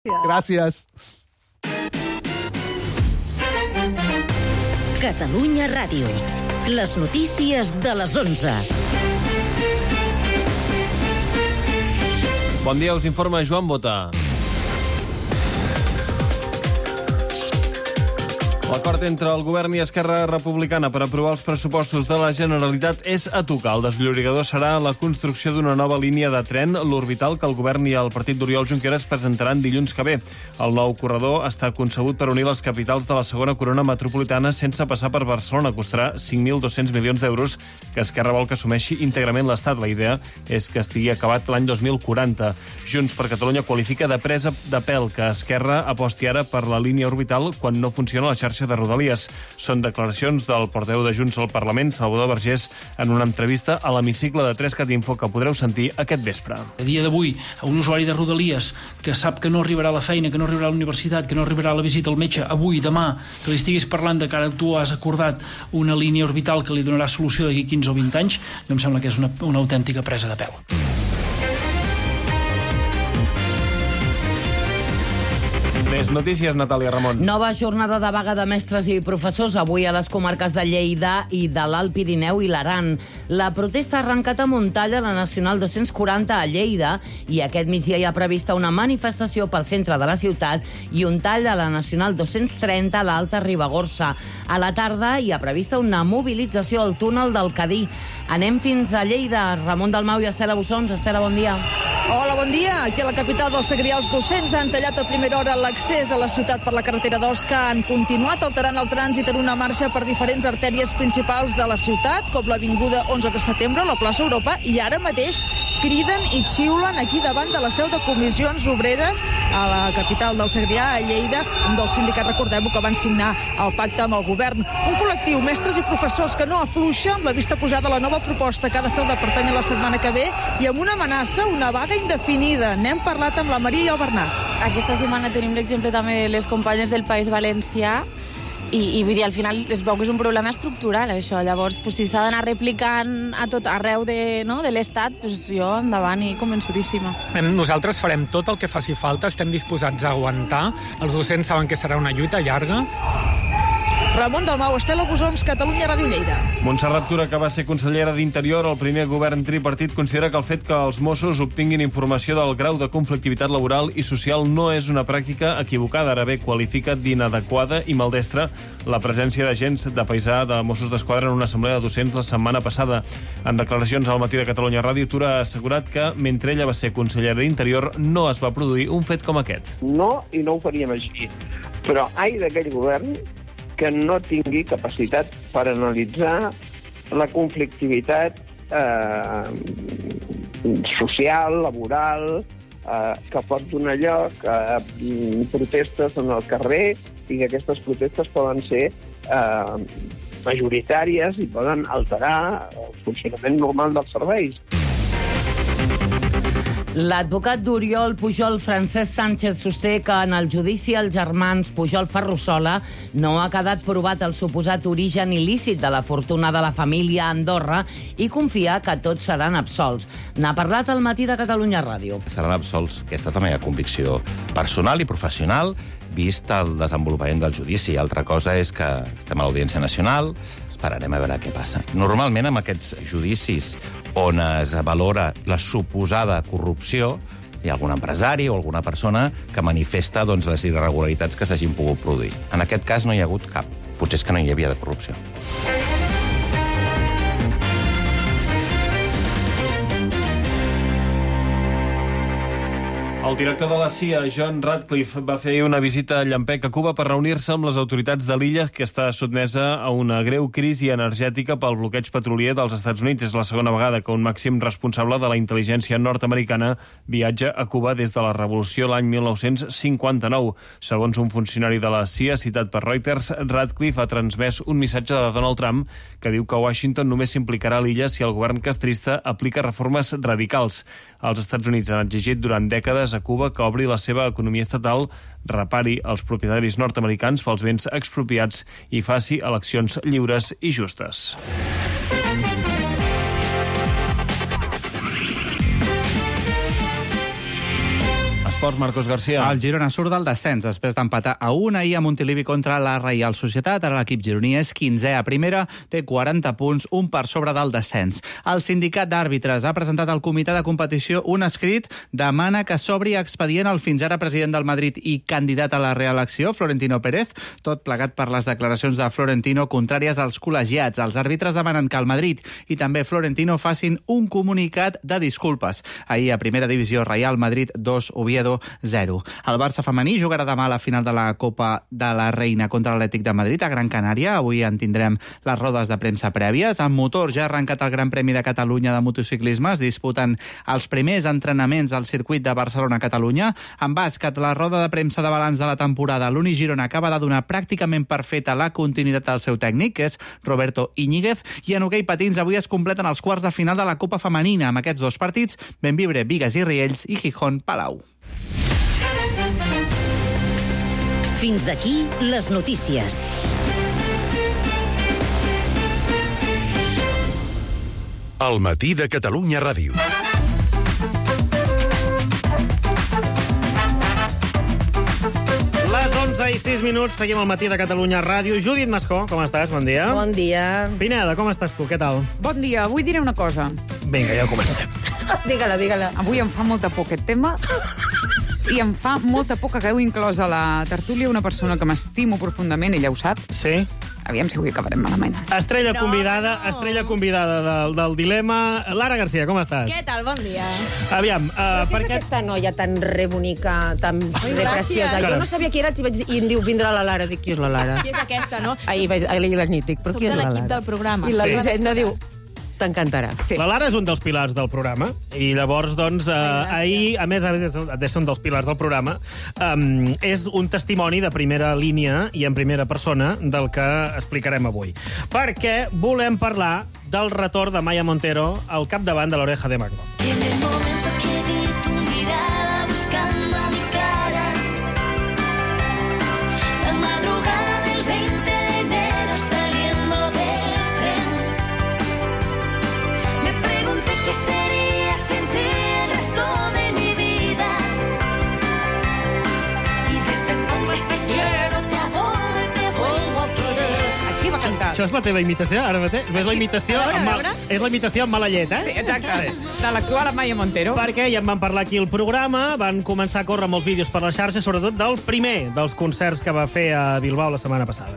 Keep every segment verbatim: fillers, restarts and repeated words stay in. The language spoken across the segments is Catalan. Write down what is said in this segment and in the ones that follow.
Gràcies. Catalunya Ràdio. Les notícies de les onze. Bon dia, us informa Joan Bota. L'acord entre el govern i Esquerra Republicana per aprovar els pressupostos de la Generalitat és a tocar. El desllorigador serà la construcció d'una nova línia de tren, l'Orbital, que el govern i el partit d'Oriol Junqueras presentaran dilluns que ve. El nou corredor està concebut per unir les capitals de la segona corona metropolitana sense passar per Barcelona. Costarà cinc mil dos-cents milions d'euros, que Esquerra vol que assumeixi íntegrament l'Estat. La idea és que estigui acabat l'any dos mil quaranta. Junts per Catalunya qualifica de presa de pèl que Esquerra aposti ara per la línia Orbital quan no funciona la xarxa de Rodalies. Són declaracions del portaveu de Junts al Parlament, Salvador Vergés, en una entrevista a l'hemicicle de tres cat info que podreu sentir aquest vespre. A dia d'avui, a un usuari de Rodalies que sap que no arribarà a la feina, que no arribarà a la universitat, que no arribarà a la visita al metge avui, demà, que li estiguis parlant de que ara tu has acordat una línia orbital que li donarà solució d'aquí quinze o vint anys, jo em sembla que és una, una autèntica presa de pèl. Més notícies, Natàlia Ramon. Nova jornada de vaga de mestres i professors avui a les comarques de Lleida i de l'Alt Pirineu i l'Aran. La protesta ha arrencat a Montalla, la Nacional dos-cents quaranta a Lleida, i aquest migdia hi ha prevista una manifestació pel centre de la ciutat i un tall a la Nacional dos-cents trenta a l'Alta Ribagorça. A la tarda hi ha prevista una mobilització al túnel del Cadí. Anem fins a Lleida. Ramon Dalmau i Estela Bussons. Estela, bon dia. Hola, bon dia. Aquí a la capital del Segrià, els docents han tallat a primera hora l'accés a la ciutat per la carretera d'Osca. Han continuat alterant el trànsit en una marxa per diferents artèries principals de la ciutat, com l'avinguda onze de setembre, la plaça Europa, i ara mateix criden i xiulen aquí davant de la seu de Comissions Obreres a la capital del Segrià, a Lleida, un dels sindicats, recordem-ho, que van signar el pacte amb el govern. Un col·lectiu, mestres i professors, que no afluixa amb la vista posada a la nova proposta que ha de fer el departament la setmana que ve i amb una amenaça, una vaga indefinida. N'hem parlat amb la Maria i el Bernat. Aquesta setmana tenim l'exemple també de les companyes del País Valencià i, i vull dir, al final es veu que és un problema estructural, això. Llavors, pues, si s'ha d'anar replicant a tot arreu de, no, de l'Estat, pues, jo endavant i convençudíssima. Nosaltres farem tot el que faci falta, estem disposats a aguantar. Els docents saben que serà una lluita llarga. Ramon Dalmau, Estela Bussons, Catalunya Ràdio Lleida. Montserrat Tura, que va ser consellera d'Interior, el primer govern tripartit, considera que el fet que els Mossos obtinguin informació del grau de conflictivitat laboral i social no és una pràctica equivocada. Ara bé, qualifica d'inadequada i maldestra la presència d'agents de paisà de Mossos d'Esquadra en una assemblea de docents la setmana passada. En declaracions al Matí de Catalunya Ràdio, Tura ha assegurat que, mentre ella va ser consellera d'Interior, no es va produir un fet com aquest. No, i no ho faríem així. Però ai d'aquell govern que no tingui capacitat per analitzar la conflictivitat eh, social, laboral, eh, que pot donar lloc a protestes en el carrer i que aquestes protestes poden ser eh, majoritàries i poden alterar el funcionament normal dels serveis. L'advocat d'Oriol Pujol, Francesc Sánchez, sosté que en el judici als germans Pujol Ferrusola no ha quedat provat el suposat origen il·lícit de la fortuna de la família a Andorra i confia que tots seran absolts. N'ha parlat al Matí de Catalunya Ràdio. Seran absolts. Aquesta és la meva convicció personal i professional, vist el desenvolupament del judici. Altra cosa és que estem a l'Audiència Nacional, esperarem a veure què passa. Normalment, amb aquests judicis on es valora la suposada corrupció, hi ha algun empresari o alguna persona que manifesta doncs, les irregularitats que s'hagin pogut produir. En aquest cas no hi ha hagut cap. Potser és que no hi havia de corrupció. El director de la C I A, John Ratcliffe, va fer una visita a Llampec, a Cuba, per reunir-se amb les autoritats de l'illa, que està sotmesa a una greu crisi energètica pel bloqueig petrolier dels Estats Units. És la segona vegada que un màxim responsable de la intel·ligència nord-americana viatja a Cuba des de la revolució l'any mil nou-cents cinquanta-nou. Segons un funcionari de la C I A, citat per Reuters, Ratcliffe ha transmès un missatge de Donald Trump que diu que Washington només s'implicarà a l'illa si el govern castrista aplica reformes radicals. Els Estats Units han exigit durant dècades a Cuba que obri la seva economia estatal, repari els propietaris nord-americans pels béns expropiats i faci eleccions lliures i justes. esports, Marcos García. El Girona surt del descens després d'empatar a un ahir a Montilivi contra la Reial Societat. Ara l'equip gironí és quinzè a primera, té quaranta punts, un per sobre del descens. El sindicat d'àrbitres ha presentat al comitè de competició un escrit, demana que s'obri expedient el fins ara president del Madrid i candidat a la reelecció, Florentino Pérez, tot plegat per les declaracions de Florentino contràries als col·legiats. Els àrbitres demanen que el Madrid i també Florentino facin un comunicat de disculpes. Ahir a primera divisió, Real Madrid dos, Oviedo zero. El Barça femení jugarà demà a la final de la Copa de la Reina contra l'Atlètic de Madrid a Gran Canària. Avui en tindrem les rodes de premsa prèvies. En motor ja ha arrencat el Gran Premi de Catalunya de motociclisme. Es disputen els primers entrenaments al circuit de Barcelona-Catalunya. En bàsquet, la roda de premsa de balanç de la temporada. L'Uni Girona acaba de donar pràcticament per feta la continuïtat del seu tècnic, que és Roberto Íñiguez. I en hoquei patins avui es completen els quarts de final de la Copa Femenina. Amb aquests dos partits, Bembibre, Bigues i Riells i Gijón, Palau. Fins aquí les notícies. El matí de Catalunya Ràdio. Les onze i sis minuts, seguim al matí de Catalunya Ràdio. Judit Mascó, com estàs? Bon dia. Bon dia. Pineda, com estàs tu? Què tal? Bon dia. Avui diré una cosa. Vinga, ja comencem. Digue-la, digue-la. Avui em fa molta por aquest tema i em fa molta por que hagueu inclòs a la tertúlia una persona que m'estimo profundament, ella ho sap. Sí? Aviam si avui acabarem malament. Estrella no, convidada, no. estrella convidada del, del dilema. Lara Garcia, com estàs? Què tal? Bon dia. Aviam, uh, per què... aquesta noia tan re bonica, tan Ai, re preciosa? Jo no sabia qui eres i, vaig, i em diu, vindrà la Lara. Dic, qui és la Lara? Qui és aquesta, no? Ahir, ahir la nit, dic, però qui és la Lara? Soc de l'equip del programa. I la sí. Elisenda diu, t'encantarà. Sí. La Lara és un dels pilars del programa i llavors, doncs, eh, ahir, a més, a més de ser un dels pilars del programa, um, és un testimoni de primera línia i en primera persona del que explicarem avui. Perquè volem parlar del retorn de Maya Montero al capdavant de l'Oreja de Van Gogh. En el momento que vi tu mirada buscando mi cara, la madrugada del veinte de enero saliendo del tren, me pregunté qué sería sin ti el resto de mi vida. Y desde entonces te quiero, te adoro y te vuelvo a querer. Així va cantar. Això és la teva imitació, ara mateix? És la imitació, veure, amb, mal, és la imitació amb mala llet, eh? Sí, exacte. De l'actual Maya Montero. Perquè ja en van parlar aquí al programa, van començar a córrer molts vídeos per les xarxes, sobretot del primer dels concerts que va fer a Bilbao la setmana passada.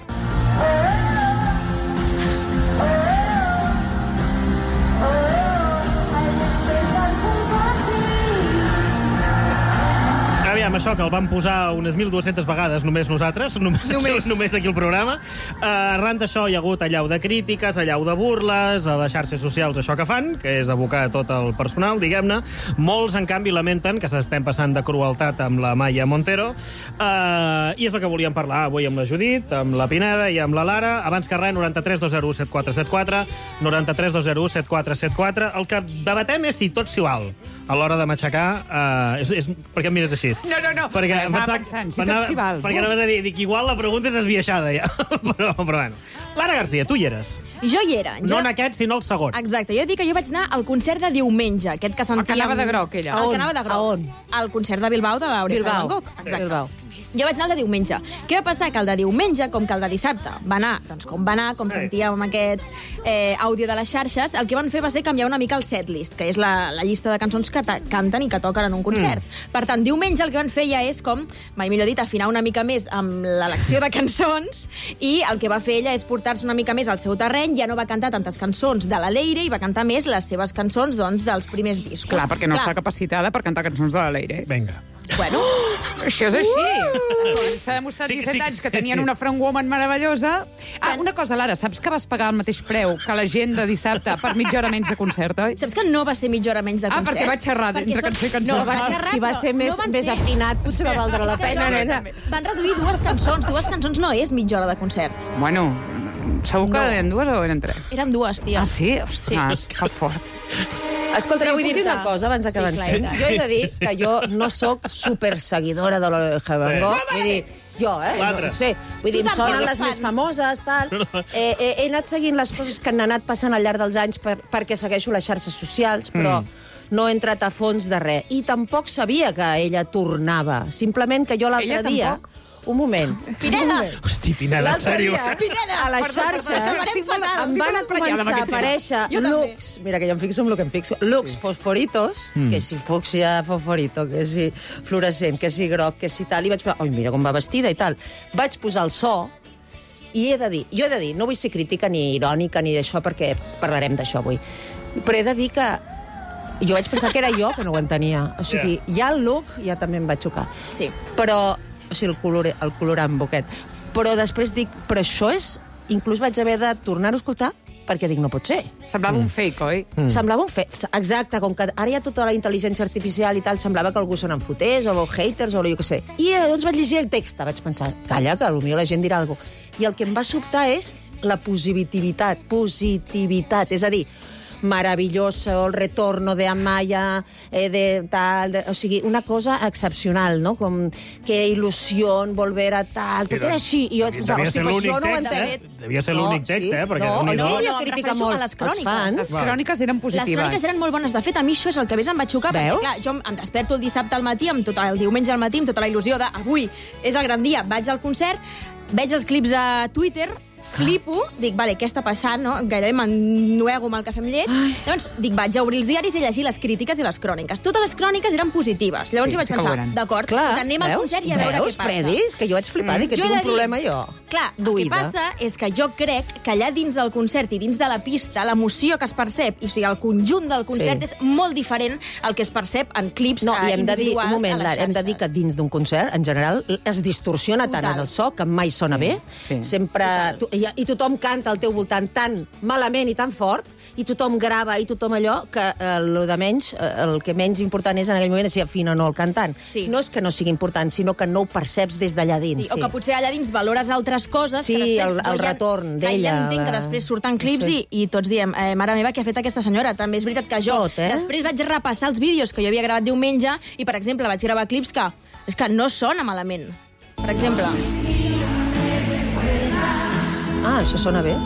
Aviam, això que el vam posar unes mil dues-centes vegades només nosaltres, només, només. Aquí, només aquí al programa. Uh, arran d'això hi ha hagut allau de crítiques, allau de burles, a les xarxes socials això que fan, que és abocar tot el personal, diguem-ne. Molts, en canvi, lamenten que s'estem passant de crueltat amb la Maya Montero. Uh, I és el que volíem parlar avui amb la Judit, amb la Pineda i amb la Lara. Abans que res, noranta-tres dos zero u set quatre set quatre, noranta-tres dos zero u set quatre set quatre. El que debatem és si tot s'hi val a l'hora de matxacar. Uh, és, és, per què em mires així? No, no, no. Perquè estava pensant, si tot s'hi val. Perquè no vas a dir, dic, igual la pregunta és esbiaixada, ja. però, però bueno. Lara Garcia, tu hi eres. Jo hi era. No jo... en aquest, sinó el segon. Exacte. Jo dic que jo vaig anar al concert de diumenge, aquest que sentíem... El que anava de groc, ella. El que anava de groc. A on? Al concert de Bilbao de l'Oreja de Van Gogh. Exacte. Bilbao. Jo vaig anar el de diumenge. Què va passar? Que el de diumenge, com que el de dissabte va anar, doncs com va anar, com Sí. sentíem amb aquest eh, àudio de les xarxes, el que van fer va ser canviar una mica el setlist, que és la, la llista de cançons que canten i que toquen en un concert. Mm. Per tant, diumenge el que van fer ja és com, mai millor dit, afinar una mica més amb l'elecció de cançons, i el que va fer ella és portar-se una mica més al seu terreny, ja no va cantar tantes cançons de la Leire i va cantar més les seves cançons, doncs, dels primers discos. Clar, perquè no Clar. està capacitada per cantar cançons de la Leire. Vinga. Bueno, oh, això és així. Uh! S'ha demostrat sí, disset sí, anys que tenien sí. una front woman meravellosa. Ah, una cosa, Lara, saps que vas pagar el mateix preu que la gent de dissabte per mitja hora menys de concert, oi? Saps que no va ser mitja hora menys de concert? Ah, perquè vaig xerrar entre cançó i cançó. No, va xerrar, si va ser no, més, no més ser... afinat, potser va valdre la pena, nena. Van reduir dues cançons. Dues cançons no és mitja hora de concert. Bueno, segur que No. eren dues o eren tres? Eren dues, tia. Ah, sí? Ostres, que fort. Escolta, vull dir una cosa abans que Sí, avancem. sí, Jo he de dir sí. que jo no sóc superseguidora de l'Oreja de Van Gogh. Sí. Vull dir, jo, eh? L'altre. No sé. Vull dir, Tu em sonen tampoc, les fan. més famoses, tal. Eh, eh, he anat seguint les coses que han anat passant al llarg dels anys per, perquè segueixo les xarxes socials, però... Mm. no he entrat a fons de res. I tampoc sabia que ella tornava. Simplement que jo l'altre dia... Tampoc? Un moment. Pineda! Hosti, Pineda, en sèrio. Pineda! A les xarxes em van a començar a aparèixer looks, mira que jo em fixo en el que em fixo, looks fosforitos, que si fúcsia fosforito, que si fluorescent, que si groc, que si tal, i vaig pensar, oi, mira com va vestida i tal. Vaig posar el so, i he de dir, jo he de dir, no vull ser crítica ni irònica ni d'això, perquè parlarem d'això avui, però he de dir que jo vaig pensar que era jo que no ho entenia. O sigui, ja el look ja també em va xocar. Sí. Però, o sigui, el, color, el colorant boquet. Però després dic, però això és... Inclús vaig haver de tornar-ho a escoltar perquè dic, no pot ser. Semblava un fake, oi? Mm. Semblava un fake, exacte, com que ara hi ha tota la intel·ligència artificial i tal, semblava que algú se n'en fotés, o haters, o jo què sé. I llavors vaig llegir el text, vaig pensar, calla, que potser la gent dirà alguna cosa. I el que em va sobtar és la positivitat, positivitat, és a dir, maravilloso, el retorno de Amaya, eh, de tal... De, o sigui, una cosa excepcional, no? Com que il·lusió, volver a tal... Tot era així. I jo vaig pensar, hosti, però això no ho entenc. Eh? Devia ser l'únic text, eh? Perquè no, no, no, hi havia crítica molt a les cròniques. Les cròniques eren positives. Les cròniques eren molt bones. De fet, a mi això és el que més em va xocar, Veus? perquè, clar, jo em desperto el dissabte al matí, amb tot el diumenge al matí, amb tota la il·lusió de avui és el gran dia, vaig al concert, veig els clips a Twitter, flipo, dic, vale, què està passant, no? Gairebé m'ennuego amb el cafè amb llet. Ai. Llavors, dic, vaig a obrir els diaris i llegir les crítiques i les cròniques. Totes les cròniques eren positives. Llavors Sí, jo vaig sí que ho pensar, eren. d'acord, Clar, anem al veus? concert i a veure Veus, què passa. Freddy? És que jo vaig flipar, dic que Jo he tinc de un dir- problema jo. Clar, el que D'oïda. passa és que jo crec que allà dins del concert i dins de la pista, l'emoció que es percep, i, o sigui, el conjunt del concert Sí. és molt diferent al que es percep en clips No, eh, i hem de dir, individuals un moment, a les Lara, hem de dir que xarxes. dins d'un concert, en general, es distorsiona tant Total. en el so que mai sona bé. sí. Sempre... Tu, i, I tothom canta al teu voltant tan malament i tan fort, i tothom grava i tothom allò, que eh, el de menys, eh, el que menys important és en aquell moment si afina o no el cantant. Sí. No és que no sigui important, sinó que no ho perceps des d'allà dins. Sí, o que potser allà dins valores altres coses Sí, que després... el- el jo ja- retorn que d'ella, Ja entenc la- que després surten clips Sí. i, i tots diem, eh, mare meva, què ha fet aquesta senyora? També és veritat que jo Tot, eh? després vaig repassar els vídeos que jo havia gravat diumenge i, per exemple, vaig gravar clips que, és que no sona malament. Per exemple, Ah, això sona bé.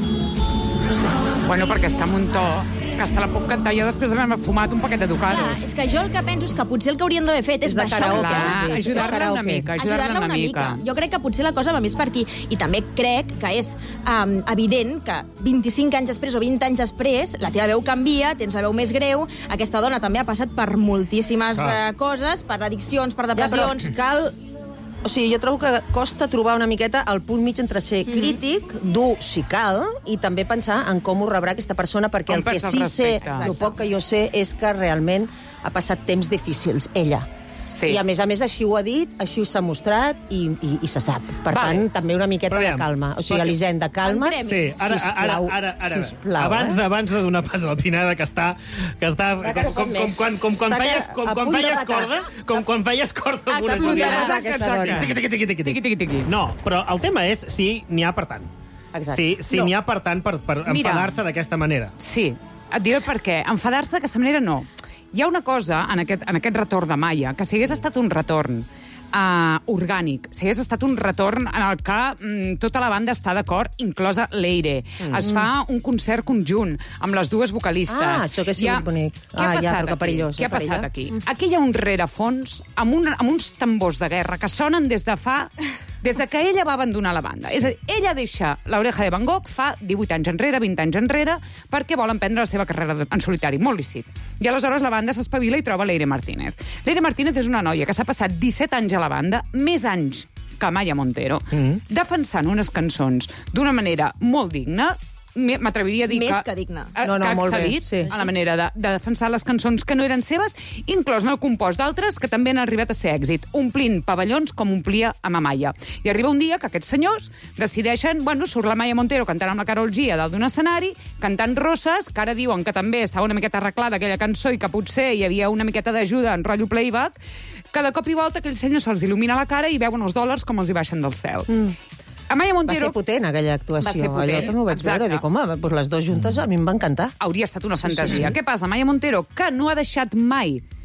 Bueno, perquè està en un to que hasta la puc cantar jo després d'haver-me fumat un paquet de clar, ducados. és que jo el que penso és que potser el que haurien d'haver fet és, És de deixar karaoke, un Clar, has dit. És ajudar-la una karaoke. mica, ajudar-la ajudar-la una mica. Jo crec que potser la cosa va més per aquí. I també crec que és um, evident que vint-i-cinc anys després o vint anys després la teva veu canvia, tens la veu més greu, aquesta dona també ha passat per moltíssimes Clar. uh, coses, per addiccions, per Ja, però depressions... cal... O sigui, jo trobo que costa trobar una miqueta el punt mig entre ser crític, dur si cal, i també pensar en com ho rebrà aquesta persona, perquè Com el que perds el sí sé, respecte. el poc que jo sé, és que realment ha passat temps difícils, ella. Sí. I, a més a més, així ho ha dit, així s'ha mostrat i, i, i se sap. Per Vale. tant, també una miqueta Però de aviam, calma. O sigui, perquè- Elisenda, calma. Entrem. Sí, ara, ara, Sisplau, ara, ara, sisplau, abans, eh? de, abans de donar pas a la Pineda, que està... Que està Va, que no com, pot com, com, més. quan, com, quan Està feies, que com, a quan punt de feies petar. corda, com quan feies corda amb una Explotarà joguina. aquesta dona. Tiqui, tiqui, tiqui, tiqui, Tiqui, tiqui, tiqui. No, però el tema és si n'hi ha per tant. Exacte. Si, si No. n'hi ha per tant per, per Mira. enfadar-se d'aquesta manera. Sí, et diré per què. Enfadar-se d'aquesta manera no. Hi ha una cosa en aquest, en aquest retorn de Maia, que si hagués estat un retorn uh, orgànic, si hagués estat un retorn en el que mm, tota la banda està d'acord, inclosa Leire. Mm. Es fa un concert conjunt amb les dues vocalistes. Ah, això que sí, Hi ha- bonic. Què ha Ah, ja, passat però que aquí? perillós, Què eh, ha per passat ella? aquí? Aquí hi ha un rerefons amb, un, amb uns tambors de guerra que sonen des de fa... Des de que ella va abandonar la banda. És a dir, ella deixa l'Oreja de Van Gogh fa divuit anys enrere, vint anys enrere, perquè vol emprendre la seva carrera de- en solitari, molt lícit. I aleshores la banda s'espavila i troba Leire Martínez. Leire Martínez és una noia que s'ha passat disset anys a la banda, més anys que Maya Montero, mm. defensant unes cançons d'una manera molt digna, m- m'atreviria a dir Més que... que digna. eh, No, no, que ha molt bé, excel·lit sí. a la manera de, de defensar les cançons que no eren seves, inclòs en el compost d'altres que també han arribat a ser èxit, omplint pavellons com omplia amb Amaya. I arriba un dia que aquests senyors decideixen, bueno, surt la Maya Montero cantant amb la Karol G a dalt d'un escenari, cantant Roses, que ara diuen que també estava una miqueta arreglada aquella cançó i que potser hi havia una miqueta d'ajuda en rotllo playback, que de cop i volta aquells senyors se'ls il·lumina la cara i veuen els dòlars com els hi baixen del cel. Mm. Amaya Va Montero... ser potent, aquella actuació. Va ser potent, Allò també ho vaig exacte. veure. Dic, home, doncs les dues juntes a mi em va encantar. Hauria estat una fantasia. sí, sí. Què passa? Maya Montero, que no ha deixat mai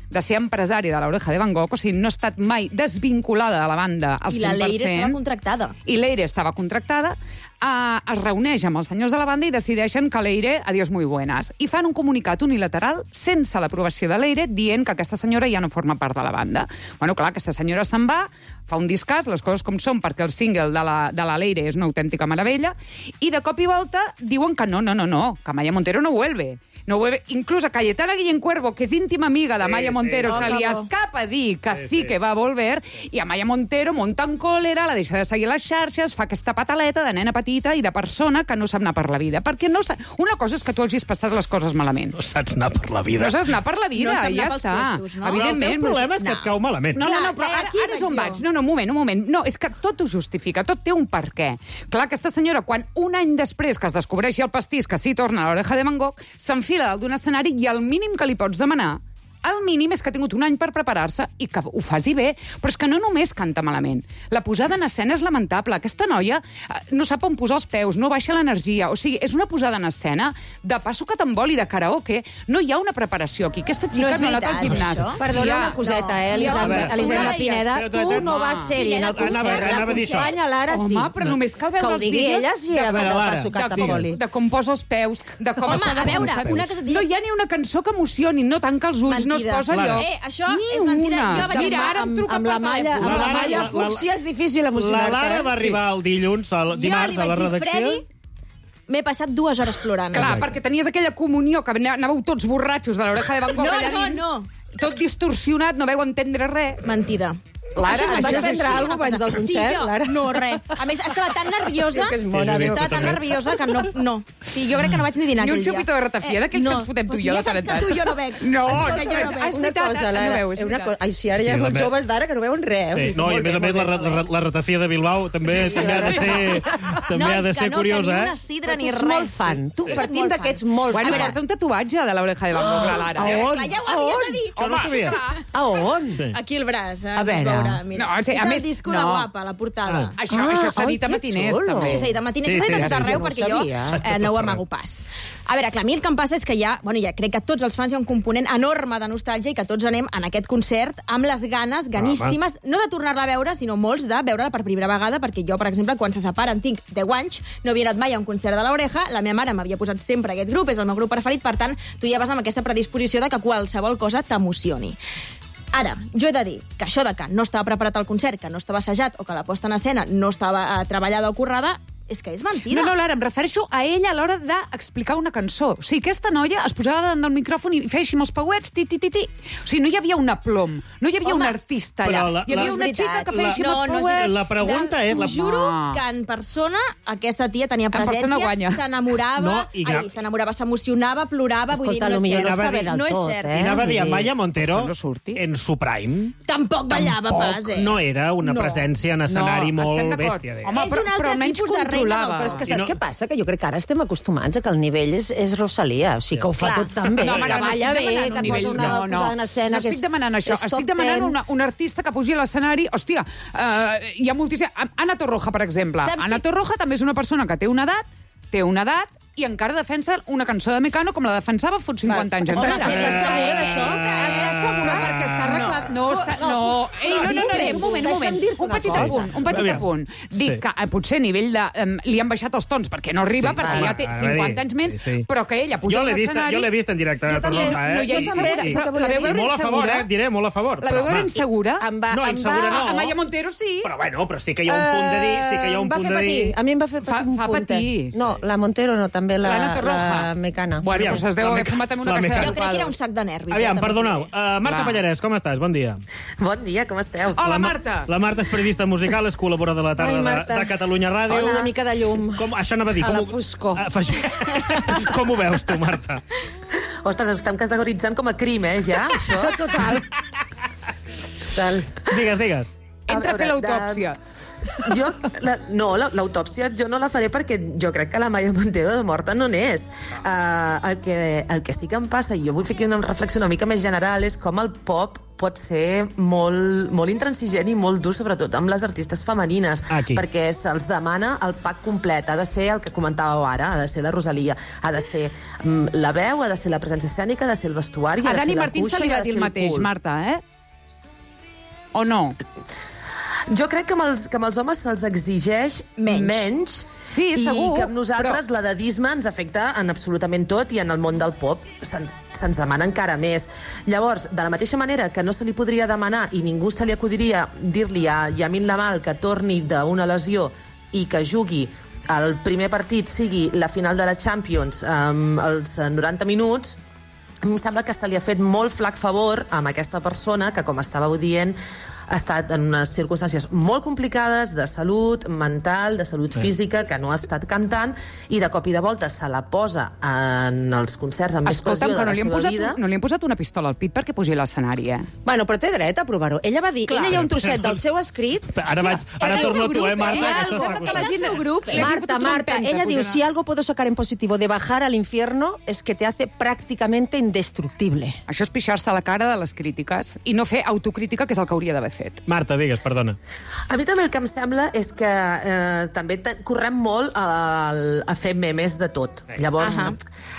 de ser empresària de l'Oreja de Van Gogh, o sigui, no ha estat mai desvinculada de la banda al I cent per cent. la Leire estava contractada. I Leire estava contractada, eh, es reuneix amb els senyors de la banda i decideixen que Leire, adiós muy buenas. I fan un comunicat unilateral sense l'aprovació de Leire dient que aquesta senyora ja no forma part de la banda. Bueno, clar, aquesta senyora se'n va, fa un discàs, les coses com són, perquè el single de la, de la Leire és una autèntica meravella, i de cop i volta diuen que no, no, no, no, que Maya Montero no vuelve. No vuelve. Inclús a Cayetana Guillén Cuervo, que és íntima amiga de Sí, Maya sí. Montero, Oh, se li bravo. escapa dir que Sí, sí, sí. que va a volver, i a Maya Montero monta en còlera, la deixa de seguir les xarxes, fa aquesta pataleta de nena petita i de persona que no sap anar per la vida. Perquè no sa... Una cosa és que tu hagis passat les coses malament. No saps anar per la vida. No saps anar per la vida, No sap i anar ja pels està. puestos, no? Evidentment. Però el teu problema és que et cau malament. No, no, no, però Clar, ara, aquí ara és on vaig vaig. jo. No, no, un moment, un moment. No, és que tot ho justifica, tot té un per què. Clar, aquesta senyora, quan un any després que es descobreixi el pastís que sí torna a l'Oreja de Van Gogh, s'enfila dalt d'un escenari i el mínim que li pots demanar, el mínim és que ha tingut un any per preparar-se i que ho faci bé. Però és que no només canta malament. La posada en escena és lamentable. Aquesta noia eh, no sap on posar els peus, no baixa l'energia. O sigui, és una posada en escena de passo que t'emboli, de karaoke. No hi ha una preparació aquí. Aquesta No xica és no, ha anat al veritat, gimnàs. això. Perdona una coseta, eh, Elisenda, Elisenda Pineda. Tu no vas ser-hi en el concert. Anava a dir això. Companya Lara, sí. Home, però només cal veure Que ho els digui vídeos ella, si era de- de Lara, fa sucat de, amb com, oli. de com posa els peus, de com Home, està de a veure, concert. una cosa et dic- No hi ha ni una cançó que emocioni, no tanca els ulls, no es Mentida. posa Clara. allò. Eh, això ni és mentida. una. Jo vaig Mira, dir, ara em amb, truca amb per la malla, telèfon. amb la La Lara- malla la- fúcsia és difícil La emocionar-te. Lara eh? va arribar el dilluns, el Jo dimarts li a la vaig dir, redacció. Freddy, m'he passat dues hores plorant. Clar, perquè tenies aquella comunió que anàveu tots borratxos de l'Oreja de Van Gogh No, allà no, dins, no. tot distorsionat, no veu entendre res. Mentida. Lara, Això és et vas mentida. prendre alguna cosa abans del concert, sí, jo, Lara? No, res. A més, estava tan nerviosa... Que és mona, Sí, sí, estava tu tan també. nerviosa que no... no. Sí, jo crec que no vaig ni dinar Ni un aquell dia. xupito de ratafia, d'aquells que ens fotem tu i jo ja de tant en saps que tant. tu i jo no bec. No, Escolta, no, jo no bec. és Una veritat, cosa, no Lara, veus, és una veritat. cosa. Ai, si ara hi ha Sí, molts la- joves d'ara que no veuen res. Sí, no, i a més a més la, la, la ratafia de Bilbao també, també ha de ser, també ha de Nois, ser que no curiosa, tenia eh? una sidra Però ni tu ets res. molt fan. Tu Sí. partim Molt de que ets fan. molt Bueno, fan. porta un tatuatge de l'Oreja de Van Gogh, la Lara. A eh? on? Clar, ja ho A havies on? de dir. Això no ho sabia. A on? Sí. Aquí el braç, eh? A veure. Veure, mira. No, sí, a és més- el disco de no. Guapa, la portada. Ah. Això, Ah, això s'ha ai, dit a que matiners, xulo. també. Això s'ha dit a matines, Sí, s'ha dit sí, a tot sí, arreu, sí, no perquè ho jo sabia. eh, no ho amago pas. A veure, clar, a mi el que em passa és que hi ha, bueno, ja crec que tots els fans hi ha un component enorme de nostàlgia i que tots anem en aquest concert amb les ganes, ganíssimes, no de tornar-la a veure, sinó molts de veure-la per primera vegada, perquè jo, per exemple, quan se separen, tinc deu anys, no havia anat mai a un concert de l'Oreja, la meva mare m'havia posat sempre aquest grup, és el meu grup preferit, per tant, tu ja vas amb aquesta predisposició de que qualsevol cosa t'emocioni. Ara, jo he de dir que això de que no estava preparat el concert, que no estava assajat o que la posta en escena no estava eh, treballada o currada, és que és mentida. No, no, Lara, em refereixo a ella a l'hora d'explicar una cançó. O sigui, aquesta noia es posava davant del micròfon i feia així amb els pauets, ti, ti, ti, ti. O sigui, no hi havia un aplom, no hi havia Home, un artista allà. però la- Hi havia la- una xica que feia la- així amb No, els no és pauets. veritat. La pregunta és... La... Us juro Home. que en persona aquesta tia tenia En persona presència, guanya. s'enamorava, No, i que- ai, s'enamorava, s'emocionava, plorava, vull dir, Escolta, no és potser cert. no està bé del no és tot, cert. I eh? anava a dir, Vull dir- Maya Montero, no surti. en su prime, Tampoc ballava tampoc pas, eh? no era una No. presència en escenari No, estem molt d'acord. bèstia. Home, És però, un altre però almenys tipus de reina del controlava. Però és que saps I no- què passa? Que jo crec que ara estem acostumats a que el nivell és, és Rosalia, o sigui que ho fa Clar. tot tan bé, No, home, que no, balla estic bé, demanant que un posa nivell. una No, no. posada en escena No que estic és, demanant això. és top Estic demanant ten. una, un artista que pugi a l'escenari. Hòstia, eh, hi ha moltíssim... Anna Torroja, per exemple. Saps Anna que- Torroja també és una persona que té una edat, té una edat, i encara defensa una cançó de Mecano com la defensava fot cinquanta anys Estàs, enrere. estàs segura d'això? Estàs segura? Perquè està arreglat... No, està, no, no, ei, no, no, no, no, discrepo, un moment, un deixa'm moment. dir-te Un una petit cosa. apunt, un petit Aviam. apunt. Dic Sí. que eh, potser a nivell de... Eh, li han baixat els tons perquè no arriba, Sí, perquè home, ja té a veure, cinquanta anys menys, sí, sí. però que ella puja Jo a l'he vist, l'escenari... jo l'he vist en directe a Jo també, Torroja, eh? no, ja jo també, insegura, sí però que la volia veu dir. I veure molt a favor, insegura. eh? Diré molt a favor. La però, veu veure home, insegura? Em va, No, em insegura va, no. A Maya Montero sí. Però bueno, però sí que hi ha un punt de dir, sí que hi ha un Em va punt fer de patir. dir... A mi em va fer Fa- patir un fa puntet. patir, No, sí. la Montero no, també la, L'Anna Torroja. la Mecana. Bueno, Aviam, doncs es deu la haver Meca- fumat amb una la caixa de Mecano. Jo crec que era un licuados. sac de nervis. Aviam, eh, també. perdoneu. Uh, Marta Clar. Pallarès, com estàs? Bon dia. Bon dia, com esteu? Hola, La Ma- Marta. La Marta és periodista musical, és col·laboradora de la tarda Ai, de, Marta. de Catalunya Ràdio. Posa una mica de llum. Com, això anava a dir. A com la ho- foscor. Afegi... com ho veus tu, Marta? Ostres, ho estem categoritzant com a crim, eh, ja, això? Total. Total. Digues, digues. Entra a fer veure, de- l'autòpsia. Jo, la, no, la- l'autòpsia jo no la faré perquè jo crec que la Maya Montero de morta no n'és. Uh, el, que, el que sí que em passa, i jo vull fer aquí una reflexió una mica més general, és com el pop pot ser molt, molt intransigent i molt dur, sobretot amb les artistes femenines, Aquí. perquè se'ls demana el pack complet. Ha de ser el que comentàveu ara, ha de ser la Rosalia, ha de ser mm, la veu, ha de ser la presència escènica, ha de ser el vestuari, A ha de Dani ser la Martín cuixa se li i ha va de dir ser el el mateix, cul. Marta, eh? O no? Jo crec que amb els, que amb els homes se'ls exigeix menys, menys sí, i segur, que amb nosaltres però... l'edadisme ens afecta en absolutament tot, i en el món del pop se'n, se'ns demana encara més. Llavors, de la mateixa manera que no se li podria demanar i ningú se li acudiria dir-li a Yamin Lamal que torni d'una lesió i que jugui el primer partit sigui la final de la Champions amb els noranta minuts, em sembla que se li ha fet molt flac favor amb aquesta persona que, com estàveu dient, ha estat en unes circumstàncies molt complicades de salut mental, de salut Sí. física, que no ha estat cantant, i de cop i de volta se la posa en els concerts amb més Escolta'm, pressió que de no la li, hem seva posat, vida. no li hem posat una pistola al pit perquè pugi a l'escenari, eh? Bueno, però té dret a provar-ho. Ella va dir, Clar. ella hi ha un trosset del seu escrit... Ara vaig- ara És el torno seu a tu, eh, grup, Marta, sí, que el això seu- està que la costant. gent- grup. Le he Marta, fotut una Marta, empenta, ella diu, pujarà. si algo puedo sacar en positivo de bajar al infierno es que te hace prácticamente indestructible. Això és pixar-se a la cara de les crítiques i no fer autocrítica, que és el que hauria d'haver fet. Marta, digues, perdona. A mi també el que em sembla és que eh, també te- correm molt a, a fer memes de tot. Llavors, Ahà.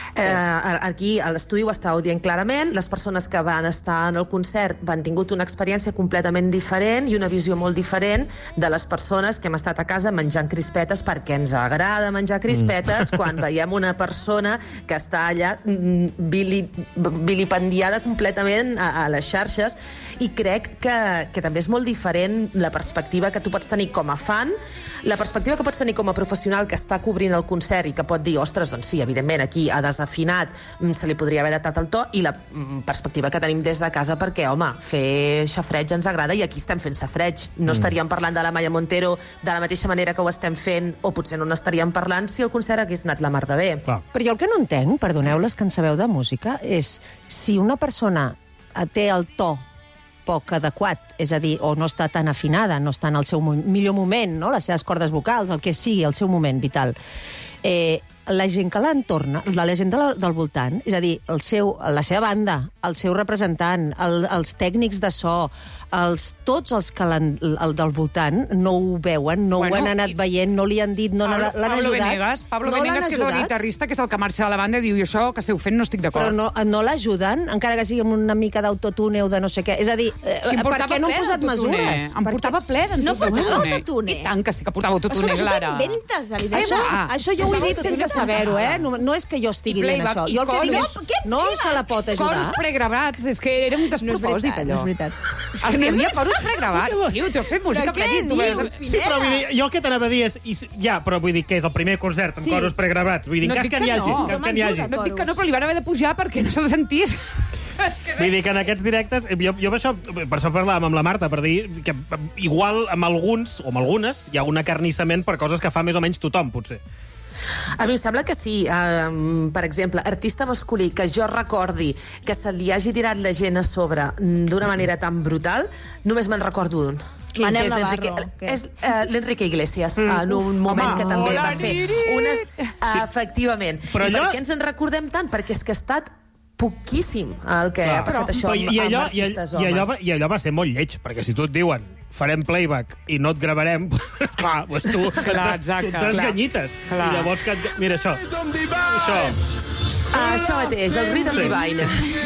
eh, aquí a l'estudi ho estàveu dient clarament, les persones que van estar en el concert van tingut una experiència completament diferent i una visió molt diferent de les persones que hem estat a casa menjant crispetes, perquè ens agrada menjar crispetes quan veiem una persona que està allà mm, vili, vilipendiada completament a, a les xarxes, i crec que, que també és molt diferent la perspectiva que tu pots tenir com a fan, la perspectiva que pots tenir com a professional que està cobrint el concert i que pot dir, ostres, doncs sí, evidentment, aquí ha desafinat, mm, se li podria haver datat el to, i la mm, perspectiva que tenim des de casa, perquè, home, fer xafreig ens agrada, i aquí estem fent xafreig. No Mm. estaríem parlant de la Maya Montero de la mateixa manera que ho estem fent, o potser no n'estaríem parlant si el concert hagués anat la mar de bé. Clar. Però jo el que no entenc, perdoneu les que en sabeu de música, és si una persona té el to poc adequat, és a dir, o no està tan afinada, no està en el seu mo- millor moment, no? Les seves cordes vocals, el que sigui, el seu moment vital. Eh, la gent que l'entorna, la gent de la, del voltant, és a dir, el seu, la seva banda, el seu representant, el, els tècnics de so, els, tots els que l'han, el del voltant no ho veuen, no Bueno, ho han anat veient, no li han dit, no Pablo, l'han Pablo ajudat. Venegas, Pablo no Venegas, l'han que és el ajudat. guitarrista, que és el que marxa de la banda, diu, i això que esteu fent no estic d'acord. Però no, no l'ajuden, encara que sigui amb una mica d'autotune o de no sé què. És a dir, eh, Si em per portava què no ple han posat d'autotune. mesures? Em portava ple d'autotune. No portava autotune. I tant que sí que portava autotune, Escolta, això Clara. t'ho inventes, Elisenda. Això, va. això jo ho he dit Autotune sense saber-ho, eh? No, no és que jo estigui I dient playback, això. i Jo el que dic coros. és, no se la pot ajudar. Coros pregravats, és que era un despropòsit, allò. No és veritat. És que no hi havia coros pregravats, tio, tu has fet música Però què plena i tu dius, veus... Sí, però vull dir, jo el que t'anava a dir és... I, s- ja, però vull dir que és el primer concert amb Sí. coros pregravats. Vull dir, No cas dic que n'hi que hagi, no. cas que n'hi hagi. No et dic que no, però li van haver de pujar perquè no se la sentís. Vull dir que en aquests directes, jo, jo per, això, per això parlàvem amb la Marta, per dir que igual amb alguns, o amb algunes, hi ha un acarnissament per coses que fa més o menys tothom, potser. A mi em sembla que sí. Um, per exemple, artista masculí que jo recordi que se li hagi tirat la gent a sobre mm, d'una manera tan brutal, només me'n recordo un. Manel Que és Navarro, l'Enrique- què? És uh, l'Enrique Iglesias, mm. en un moment Home, que també hola, va fer Niri! unes... Uh, efectivament. Però I allò- per què ens en recordem tant? Perquè és que ha estat poquíssim el que Clar. ha passat Però- això però amb, i allò, amb artistes i, i, allò, homes. va- I allò va ser molt lleig, perquè si tu et diuen farem playback i no et gravarem, clar, doncs tu, Clar, exacte. tu tres Clar. ganyites. Clar. I llavors, que, et- mira això. Això. Ah, això mateix, el Rhythm Sí. Divine.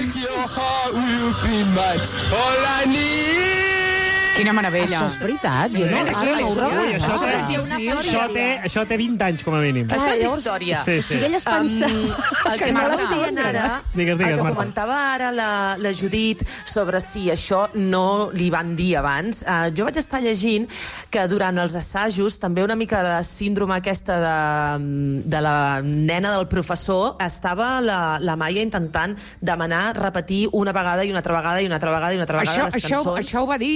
Quina meravella. Això és veritat, jo no, Sí, ara no ho Ui, recordo. això, Ah, té, sí, una això, història. té, això té vint anys, com a mínim. Això és llavors- història. Sí, O sí. sigui, ella es pensa... Um, el que no la estava dient entendre. ara, Digues, digues, el que Marta. comentava ara la, la Judit sobre si això no li van dir abans, uh, jo vaig estar llegint que durant els assajos també una mica de la síndrome aquesta de, de la nena del professor, estava la, la Maia intentant demanar repetir una vegada i una altra vegada i una altra vegada i una altra vegada Això, les això, cançons. això ho va dir Xavi Sant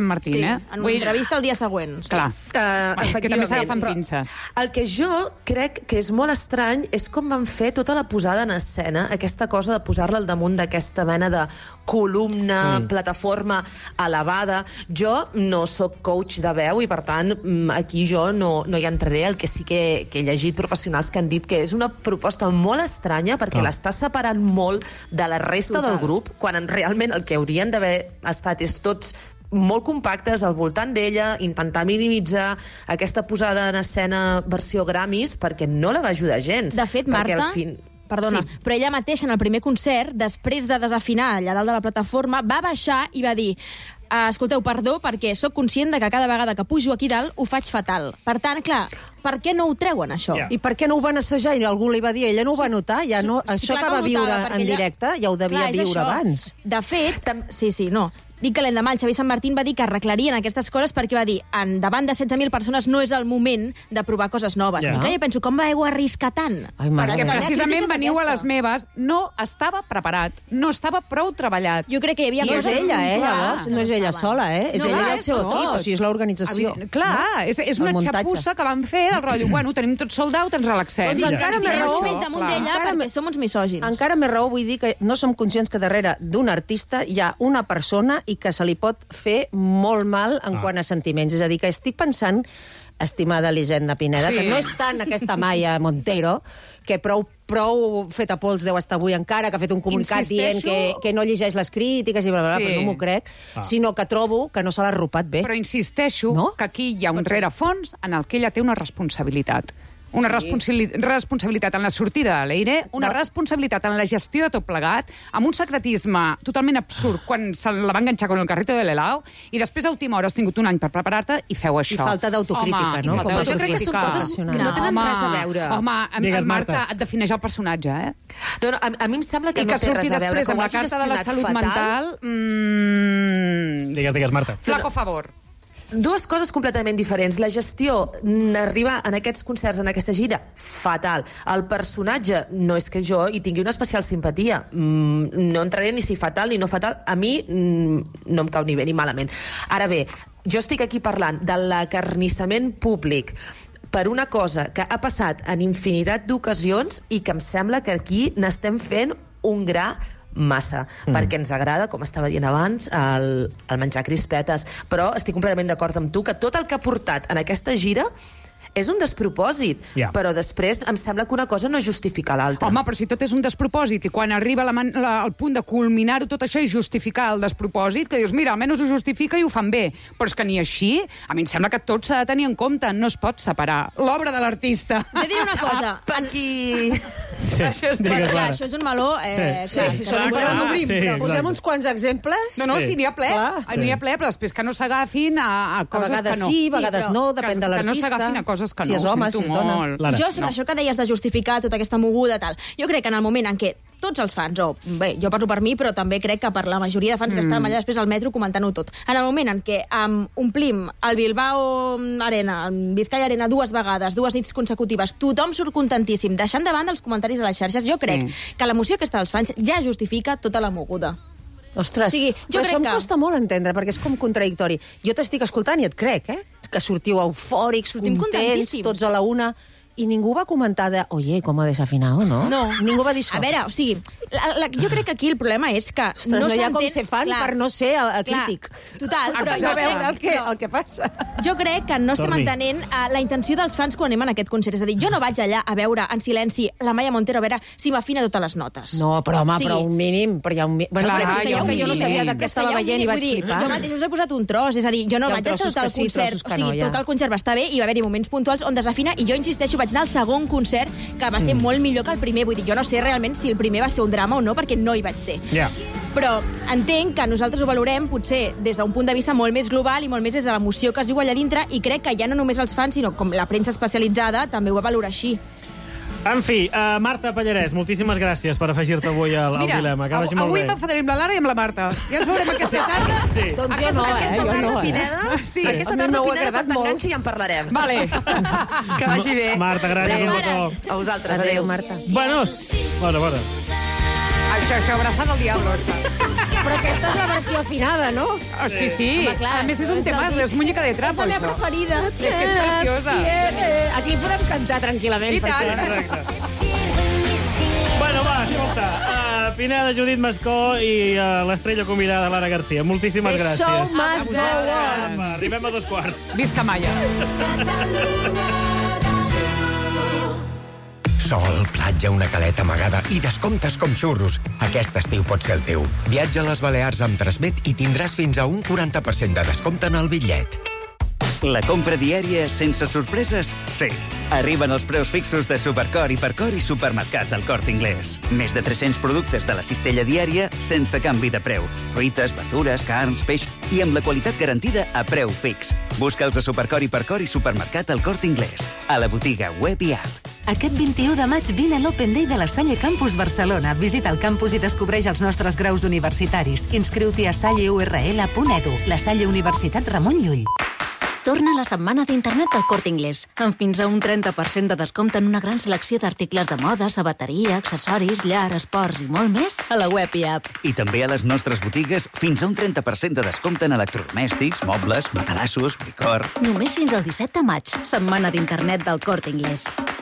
Martín, Sí, eh? en una entrevista el dia següent. Clar. Uh, Bueno, que també s'agafen però pinces. El que jo crec que és molt estrany és com van fer tota la posada en escena, aquesta cosa de posar-la al damunt d'aquesta mena de columna, mm. plataforma elevada. Jo no sóc coach de veu i, per tant, aquí jo no, no hi entraré. El que sí que, que he llegit professionals que han dit que és una proposta molt estranya perquè Ah. l'està separant molt de la resta Total. del grup, quan en realment el que haurien d'haver estat és tots molt compactes al voltant d'ella, intentar minimitzar aquesta posada en escena versió Grammys, perquè no la va ajudar gens. De fet, perquè Marta, al fin... perdona, Sí. però ella mateixa en el primer concert, després de desafinar allà dalt de la plataforma, va baixar i va dir: Uh, escolteu, perdó, perquè sóc conscient de que cada vegada que pujo aquí dalt ho faig fatal. Per tant, clar, per què no ho treuen, això? Yeah. I per què no ho van assajar? I algú li va dir, ella no ho va notar, ja no, Sí, això clar que ho va viure notava, perquè en ella- directe ja ho devia Clar, és viure això. abans. De fet, sí, sí, no. Dic que l'endemà el Xavi Sant Martín va dir que arreglarien aquestes coses perquè va dir, en davant de setze mil persones no és el moment de provar coses noves. Ja. I clar, jo penso, com vau arriscar tant? Ai, mare, Per perquè ensenyar precisament crítiques veniu a les d'aquesta. meves, no estava preparat, no estava prou treballat. Jo crec que hi havia I és coses ella, eh, clar. llavors? No és ella sola, eh? És No, ella clar, i el seu és tot. equip, o sigui, és l'organització. Evident- Clar, No? és, és El una muntatge. xapussa que van fer del rotllo, bueno, tenim tot sold out, ens relaxem. Doncs encara més raó. més damunt Clar. d'ella Encara perquè me- som uns misògins. Encara més raó vull dir que no som conscients que darrere d'un artista hi ha una persona i que se li pot fer molt mal en Ah. quant a sentiments. És a dir, que estic pensant, estimada Elisenda Pineda, Sí. que no és tant aquesta Maya Montero, que prou, prou feta pols deu estar avui encara, que ha fet un comunicat Insisteixo- dient que, que no llegeix les crítiques i bla, bla, bla, Sí. però no m'ho crec, Ah. sinó que trobo que no se l'ha arropat bé. Però insisteixo no? que aquí hi ha un rerefons en el que ella té una responsabilitat. Una Sí. responsabili responsabilitat en la sortida de l'Eire, una No. responsabilitat en la gestió de tot plegat, amb un secretisme totalment absurd quan se la va enganxar con el carrito de l'helao, i després a última hora has tingut un any per preparar-te i feu això. I falta d'autocrítica, Home, no? i falta Com a jo crec que són d'autocrítica. coses que no tenen Home, res a veure. Home, en, Digues, en Marta, Marta. et defineix el personatge, eh? No, no, a, a mi em sembla que I no que té res surti a veure. després Que amb ho la hagi carta de la gestionat salut fatal. mental... Mmm... Digues, digues, Marta. Flaco favor. Dues coses completament diferents. La gestió, arribar en aquests concerts, en aquesta gira, fatal. El personatge, no és que jo hi tingui una especial simpatia. Mm, no entraré ni si fatal ni no fatal. A mi mm, no em cau ni bé ni malament. Ara bé, jo estic aquí parlant de l'acarnissament públic per una cosa que ha passat en infinitat d'ocasions i que em sembla que aquí n'estem fent un gra massa, mm. perquè ens agrada, com estava dient abans, el, el menjar crispetes, però estic completament d'acord amb tu que tot el que ha portat en aquesta gira és un despropòsit, Ja. però després em sembla que una cosa no justifica l'altra. Home, però si tot és un despropòsit i quan arriba la, man- la, el punt de culminar-ho tot això i justificar el despropòsit, que dius, mira, almenys ho justifica i ho fan bé. Però és que ni així, a mi em sembla que tot s'ha de tenir en compte, no es pot separar l'obra de l'artista. Jo diré una cosa. Aquí... Sí, Això és digues, Clar, Lara. això és un meló... Eh, Sí, clar, Sí, això això és no un meló. podem obrir. Sí, però posem exacte. uns quants exemples. No, no, Sí. sí, n'hi ha ple. Clar. N'hi ha ple, però després que no s'agafin a, a coses vegades que no. sí, a vegades però no, depèn que, de Que no l'artista. s'agafin a coses que Si no. és home, ho sento si és dona. molt. Lara. Jo, sobre No. això que deies de justificar tota aquesta moguda, tal, jo crec que en el moment en què tots els fans, o bé, jo parlo per mi, però també crec que per la majoria de fans que Mm. estàvem allà després al metro comentant-ho tot, en el moment en què um, omplim el Bilbao Arena, el Vizcaya Arena dues vegades, dues nits consecutives, tothom surt contentíssim, deixant de banda els comentaris a les xarxes, jo crec Sí. que l'emoció aquesta dels fans ja justifica tota la moguda. Ostres, O sigui, jo però crec això em que- costa molt entendre, perquè és com contradictori. Jo t'estic escoltant i et crec, eh? Que sortiu eufòrics, Sortim contents, contentíssims. tots a la una, i ningú va comentar de, oye, com ha desafinado, no? No. Ningú va dir això. A veure, o sigui, la, la, jo crec que aquí el problema és que Ostres, no, no hi ha com s'entén- ser fan clar, per no ser a, a clar, crític. Total, però Has jo de veure crec, el que, no. el que passa. Jo crec que no estem Torni. entenent uh, la intenció dels fans quan anem en aquest concert. És a dir, jo no vaig allà a veure en silenci la Maya Montero a veure si m'afina totes les notes. No, però home, O sigui, però un mínim, però hi ha un mínim. Bueno, Clar, però és hi que ha jo, un que jo no mínim. sabia de Però què és que estava hi ha un veient i mínim, vaig vull dir, flipar. Jo mateix us he posat un tros, és a dir, jo no Hi ha vaig estar trossos tot el que sí, concert, trossos que o sigui, no, ja. tot el concert va estar bé i va haver-hi moments puntuals on desafina i jo insisteixo, vaig anar al segon concert que va ser Mm. molt millor que el primer, vull dir, jo no sé realment si el primer va ser un drama o no, perquè no hi vaig ser. Ja. Però entenc que nosaltres ho valorem potser des d'un punt de vista molt més global i molt més des de l'emoció que es viu allà dintre, i crec que ja no només els fans, sinó com la premsa especialitzada també ho va valorar així. En fi, uh, Marta Pallarès, moltíssimes gràcies per afegir-te avui al, al dilema. Que vagi molt avui bé. m'enfadaré amb la Lara i amb la Marta. Ja ens veurem aquesta tarda. Sí. Doncs jo no, eh? Aquesta Jo tarda, no, eh? Pineda, Sí. aquesta A mi tarda, m'heu Pineda, agradat quan molt. t'enganxi ja en parlarem. Vale. Que vagi bé. Marta, gràcies Adéu. un petó. A vosaltres, Adéu, adéu. Marta. Bueno, bueno, bueno. Això, això, abraçada al diablo. Està. Però aquesta és la versió afinada, no? Ah, sí, sí. Home, clar, a més, és un és tema, la- és muñeca de trapo, És la això. meva preferida. És que és preciosa. Eh, Aquí podem cantar tranquil·lament. I per tant. això. Bueno, va, escolta, uh, Pineda, Judit Mascó i uh, l'estrella convidada Lara Garcia. Moltíssimes The gràcies. show must go on. Va, arribem a dos quarts. Visca Maya. Sol, platja, una caleta amagada i descomptes com xurros. Aquest estiu pot ser el teu. Viatja a les Balears amb Transmet i tindràs fins a un quaranta per cent de descompte en el bitllet. La compra diària sense sorpreses? Sí. Arriben els preus fixos de Supercor, Hipercor i Supermercat al Corte Inglés. Més de tres-cents productes de la cistella diària sense canvi de preu. Fruites, verdures, carns, peix i amb la qualitat garantida a preu fix. Busca'ls a Supercor, Hipercor i Supermercat al Corte Inglés. A la botiga web i app. Aquest vint-i-u de maig vine a l'Open Day de la Salle Campus Barcelona. Visita el campus i descobreix els nostres graus universitaris. Inscriu-t'hi a salle u erre ele punt edu. La Salle Universitat Ramon Llull. Torna la setmana d'internet al Corte Inglés, amb fins a un trenta per cent de descompte en una gran selecció d'articles de moda, sabateria, accessoris, llar, esports i molt més a la web i app. I també a les nostres botigues fins a un trenta per cent de descompte en electrodomèstics, mobles, matalassos, licor... Només fins al disset de maig, setmana d'internet del Corte Inglés.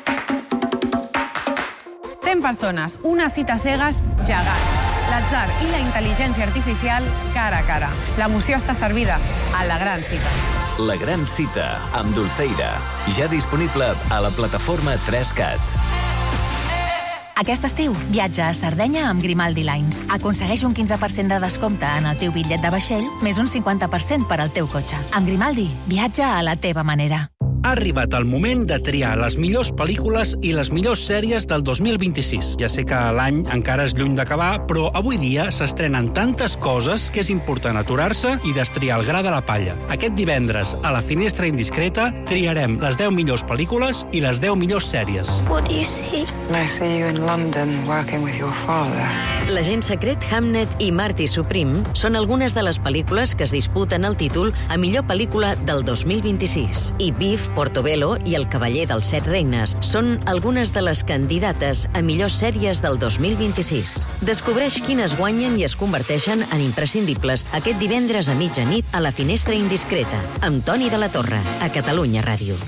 cent persones, una cita cegues gegant. L'atzar i la intel·ligència artificial cara a cara. L'emoció està servida a la gran cita. La gran cita, amb Dulceida. Ja disponible a la plataforma tres cat. Aquest estiu, viatja a Sardenya amb Grimaldi Lines. Aconsegueix un quinze per cent de descompte en el teu bitllet de vaixell, més un cinquanta per cent per al teu cotxe. Amb Grimaldi, viatja a la teva manera. Ha arribat el moment de triar les millors pel·lícules i les millors sèries del dos mil vint-i-sis. Ja sé que l'any encara és lluny d'acabar, però avui dia s'estrenen tantes coses que és important aturar-se i destriar el gra de la palla. Aquest divendres, a la Finestra Indiscreta, triarem les deu millors pel·lícules i les deu millors sèries. What do you see? I see you in London working with your father. L'agent secret Hamnet i Marty Supreme són algunes de les pel·lícules que es disputen el títol a millor pel·lícula del dos mil vint-i-sis. I Beef, Portobello i El cavaller dels set regnes són algunes de les candidates a millors sèries del dos mil vint-i-sis. Descobreix quines guanyen i es converteixen en imprescindibles aquest divendres a mitjanit a la Finestra Indiscreta, amb Toni de la Torre, a Catalunya Ràdio.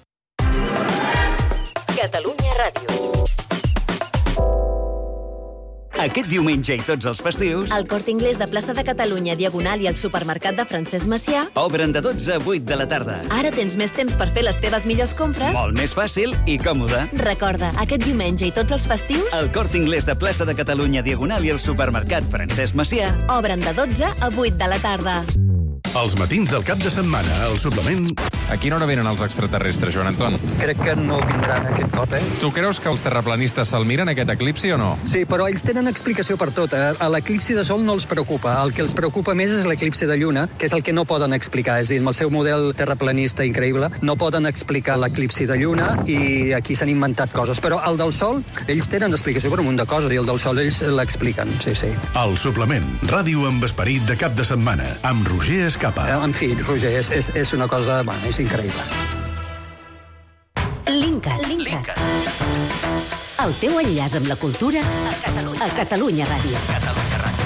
Catalunya Ràdio. Aquest diumenge i tots els festius... El Corte Inglés de Plaça de Catalunya, Diagonal i el supermercat de Francesc Macià obren de dotze a vuit de la tarda. Ara tens més temps per fer les teves millors compres. Molt més fàcil i còmode. Recorda, aquest diumenge i tots els festius... El Corte Inglés de Plaça de Catalunya, Diagonal i el supermercat Francesc Macià obren de dotze a vuit de la tarda. Els matins del cap de setmana, al suplement... A quina hora venen els extraterrestres, Joan Anton? Crec que no vindran aquest cop, eh? Tu creus que els terraplanistes se'l miren, aquest eclipsi, o no? Sí, però ells tenen explicació per tot. A l'eclipsi de sol no els preocupa. El que els preocupa més és l'eclipsi de lluna, que és el que no poden explicar. És a dir, amb el seu model terraplanista increïble, no poden explicar l'eclipsi de lluna i aquí s'han inventat coses. Però el del sol, ells tenen explicació per un munt de coses i el del sol ells l'expliquen, sí, sí. El suplement, ràdio amb esperit de cap de setmana, amb Roger Escapa. En fi, Roger, és, és, és una cosa... Bueno, és increïble. Linkat. Linkat. El teu enllaç amb la cultura a Catalunya, a Catalunya Ràdio. Catalunya Ràdio.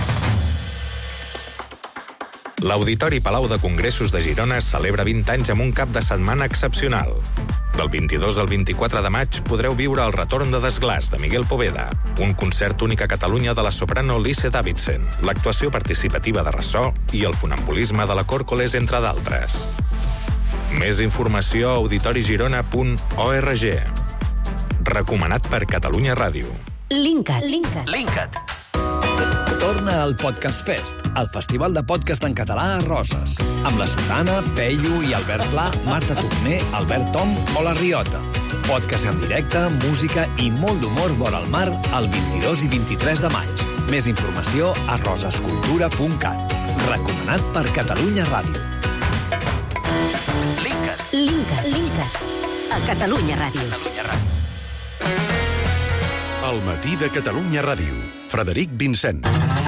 L'Auditori Palau de Congressos de Girona celebra vint anys amb un cap de setmana excepcional. Del vint-i-dos al vint-i-quatre de maig podreu viure el retorn de Desglaç de Miguel Poveda, un concert únic a Catalunya de la soprano Lise Davidson, l'actuació participativa de ressò i el funambulisme de la Còrcoles, entre d'altres. Més informació a auditori girona punt org. Recomanat per Catalunya Ràdio. Linkat. Linkat. Linkat. Torna al Podcast Fest, el festival de podcast en català a Roses, amb la Sotana, Peyu i Albert Pla, Marta Torner, Albert Tom o La Riota. Podcast en directe, música i molt d'humor vora el mar el vint-i-dos i vint-i-tres de maig. Més informació a rosescultura punt cat. Recomanat per Catalunya Ràdio. Linkat. Linkat. Linkat. A Catalunya Ràdio. Catalunya Ràdio. El matí de Catalunya Ràdio. Frederic Vincent.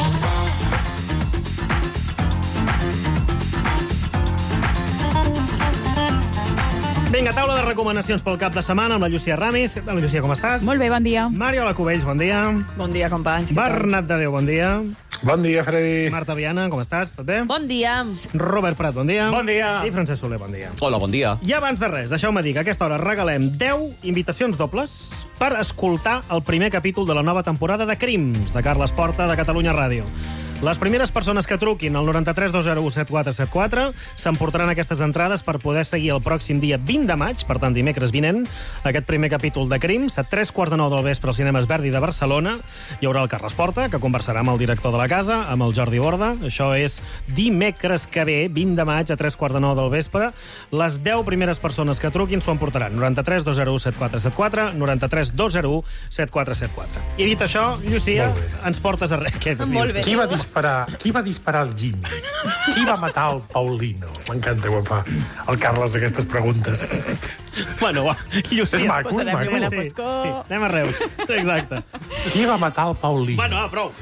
Vinga, taula de recomanacions pel cap de setmana amb la Llucia Ramis. La Llucia, com estàs? Molt bé, bon dia. Mariola Cubells, bon dia. Bon dia, companys. Bernat de Déu, bon dia. Bon dia, Freddy. Marta Viana, com estàs? Tot bé? Bon dia. Robert Prat, bon dia. Bon dia. I Francesc Soler, bon dia. Hola, bon dia. I abans de res, deixeu-me dir que a aquesta hora regalem deu invitacions dobles per escoltar el primer capítol de la nova temporada de Crims, de Carles Porta, de Catalunya Ràdio. Les primeres persones que truquin al noranta-tres dos zero u set quatre set quatre s'emportaran aquestes entrades per poder seguir el pròxim dia vint de maig, per tant, dimecres vinent, aquest primer capítol de Crims. A tres quarts de nou del vespre als cinemes Verdi de Barcelona hi haurà el Carles Porta, que conversarà amb el director de la casa, amb el Jordi Borda. Això és dimecres que ve, vint de maig, a tres quarts de nou del vespre. Les deu primeres persones que truquin s'ho emportaran. noranta-tres dos zero u set quatre set quatre, noranta-tres dos zero u set quatre set quatre. I dit això, Llucia, ens portes a res. Què Molt bé. Qui va disparar, qui va disparar el Jimmy? Qui va matar el Paulino? M'encanta quan fa el Carles aquestes preguntes. Bueno, va, Llucia. És maco, és maco. Sí, sí. Anem a Reus. Exacte. Qui va matar el Paulino? Bueno, va, prou.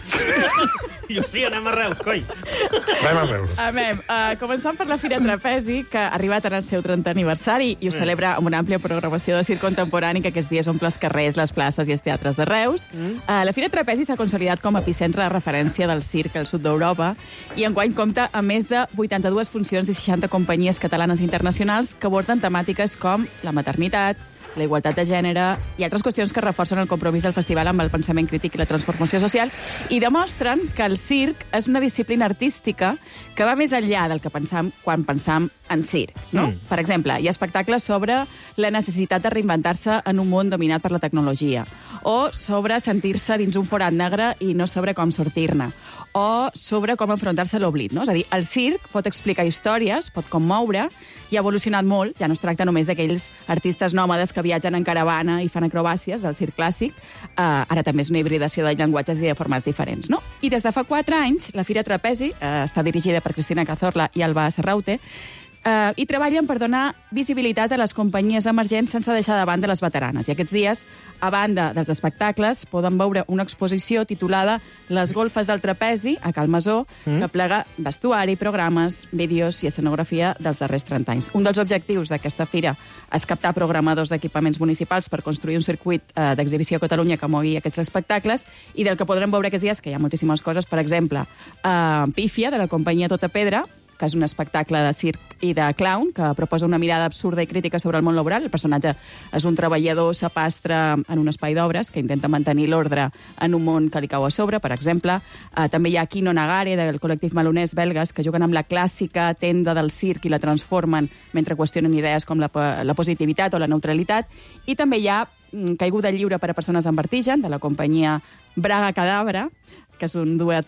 Llucia, anem a Reus, coi. Anem a Reus. Anem, uh, començant per la Fira Trapezi, que ha arribat en el seu trentè aniversari i ho celebra amb una àmplia programació de circ contemporani que aquests dies omple els carrers, les places i els teatres de Reus. Mm. Uh, la Fira Trapezi s'ha consolidat com a epicentre de referència del circ al sud d'Europa i enguany compta amb més de vuitanta-dues funcions i seixanta companyies catalanes i internacionals que aborden temàtiques com la maternitat, la igualtat de gènere i altres qüestions que reforcen el compromís del festival amb el pensament crític i la transformació social i demostren que el circ és una disciplina artística que va més enllà del que pensam quan pensam en circ. No? Mm. Per exemple, hi ha espectacles sobre la necessitat de reinventar-se en un món dominat per la tecnologia, o sobre sentir-se dins un forat negre i no saber com sortir-ne, o sobre com enfrontar-se a l'oblit. No? És a dir, el circ pot explicar històries, pot commoure, i ha evolucionat molt. Ja no es tracta només d'aquells artistes nòmades que viatgen en caravana i fan acrobàcies del circ clàssic. Uh, ara també és una hibridació de llenguatges i de formats diferents. No? I des de fa quatre anys, la Fira Trapezi uh, està dirigida per Cristina Cazorla i Alba Serraute, Uh, i treballen per donar visibilitat a les companyies emergents sense deixar de banda les veteranes. I aquests dies, a banda dels espectacles, poden veure una exposició titulada Les golfes del trapezi, a Cal Masó, mm. que plega vestuari, programes, vídeos i escenografia dels darrers trenta anys. Un dels objectius d'aquesta fira és captar programadors d'equipaments municipals per construir un circuit uh, d'exhibició a Catalunya que mogui aquests espectacles i del que podrem veure aquests dies, que hi ha moltíssimes coses, per exemple, uh, Pífia, de la companyia Tota Pedra, que és un espectacle de circ i de clown, que proposa una mirada absurda i crítica sobre el món laboral. El personatge és un treballador sapastre en un espai d'obres que intenta mantenir l'ordre en un món que li cau a sobre, per exemple. Uh, també hi ha Kino Nagare, del col·lectiu malonès belgues, que juguen amb la clàssica tenda del circ i la transformen mentre qüestionen idees com la, la positivitat o la neutralitat. I també hi ha mm, Caiguda lliure per a persones amb vertigen, de la companyia Braga Cadabra, que és un duet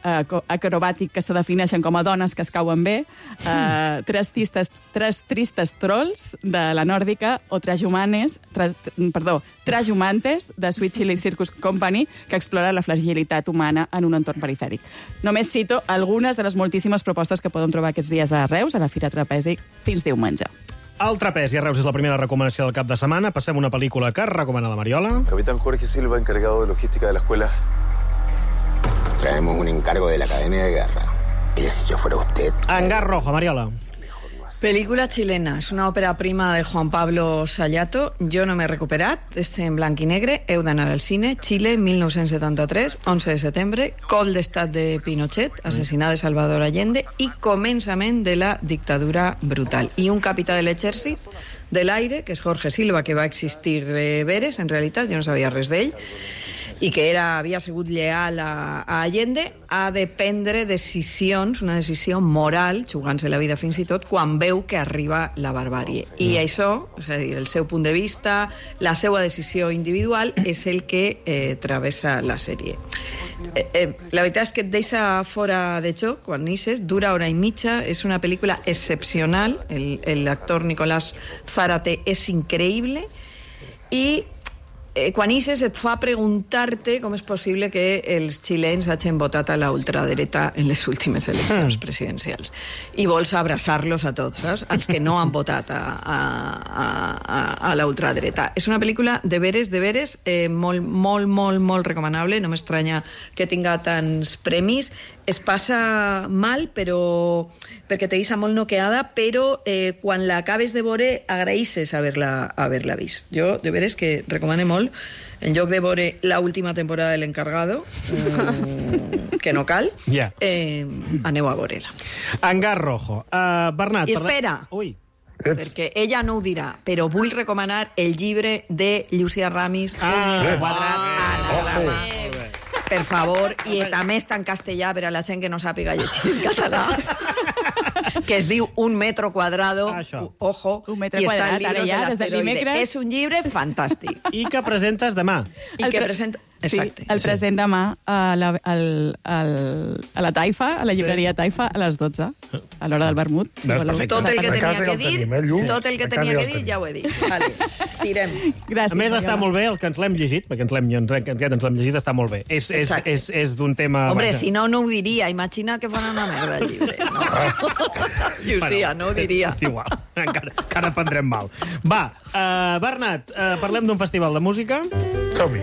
acrobàtic que se defineixen com a dones que es cauen bé, uh, tres, tistes, tres tristes trolls, de la nòrdica, o Trajumanes, tres, perdó, Trajumantes, de Sweet Chili Circus Company, que explora la fragilitat humana en un entorn perifèric. Només cito algunes de les moltíssimes propostes que podem trobar aquests dies a Reus, a la Fira Trapezi, fins diumenge. El trapezi a Reus és la primera recomanació del cap de setmana. Passem una pel·lícula que recomana la Mariola. Capitán Jorge Silva, encargado de logística de la escuela. Traemos un encargo de la Academia de Guerra. Mire, si yo fuera usted... Hangar Rojo, Mariola. Película chilena. És una òpera prima de Juan Pablo Sayato. Jo no m'he recuperat. Este en blanc i negre. Heu d'anar al cine. Xile, mil nou-cents setanta-tres, onze de setembre. Cop d'estat de Pinochet, assassinat de Salvador Allende i començament de la dictadura brutal. I un capità de l'exèrcit de l'aire, que és Jorge Silva, que va existir de veres, en realitat, jo no sabia res d'ell, i que era, havia sigut lleal a, a Allende, ha de prendre decisions, una decisió moral, jugant-se la vida fins i tot, quan veu que arriba la barbàrie. I mm. això, és a dir, el seu punt de vista, la seva decisió individual, és el que eh, travessa la sèrie. Eh, eh, la veritat és que et deixa fora de joc quan neixes, dura hora i mitja, és una pel·lícula excepcional, l'actor Nicolás Zárate és increïble, i Eh, quan ixes et fa preguntar-te com és possible que els xilens hagin votat a la ultradreta en les últimes eleccions mm. presidencials. I vols abraçar-los a tots, saps? Els que no han votat a, a, a, a la ultradreta. És una pel·lícula de veres, de veres, eh, molt, molt, molt, molt recomanable. No m'estranya que tinga tants premis. es passa mal, però perquè te deixa molt noqueada, però eh, quan l'acabes de veure agraïsses haver-la haver-la vist. Jo, de veres que recomano molt, en lloc de veure l'última temporada de l'Encargado, eh, que no cal, yeah. eh, aneu a veure-la. Angar Rojo. Uh, Bernat... I espera, Ui. perquè ella no ho dirà, però vull recomanar el llibre de Llucia Ramis, Ah, Un metro ah, quadrat, ah, a la dama. Per favor, i també està en castellà per a la gent que no sàpiga llegir en català, que es diu Un metro cuadrado, ojo, Un metro i està quadrat, el llibre ara ja, de des del l'asteroide. dimecres. És un llibre fantàstic. I que presentes demà. I El que pre- presenta... Sí, Exacte. el present demà a la, al, al, a la Taifa, a la llibreria Taifa, a les dotze, a l'hora del vermut. Si Veus, voleu. perfecte. Tot el que A tenia casa ja que el dir, tenim, eh, Llum? tot el que A casa tenia ja que el dir, tenim. ja ho he dit. Vale, tirem. Gràcies. A més, està Mariola. molt bé, el que ens l'hem llegit, perquè ens l'hem, aquest ens l'hem llegit, està molt bé. És, és, Exacte. és, és d'un tema... Hombre, vaja. si no, no ho diria. Imagina que fos una merda el llibre. Llucia, no ho diria. És igual, encara, encara prendrem mal. Va, uh, Bernat, uh, parlem d'un festival de música. Som-hi.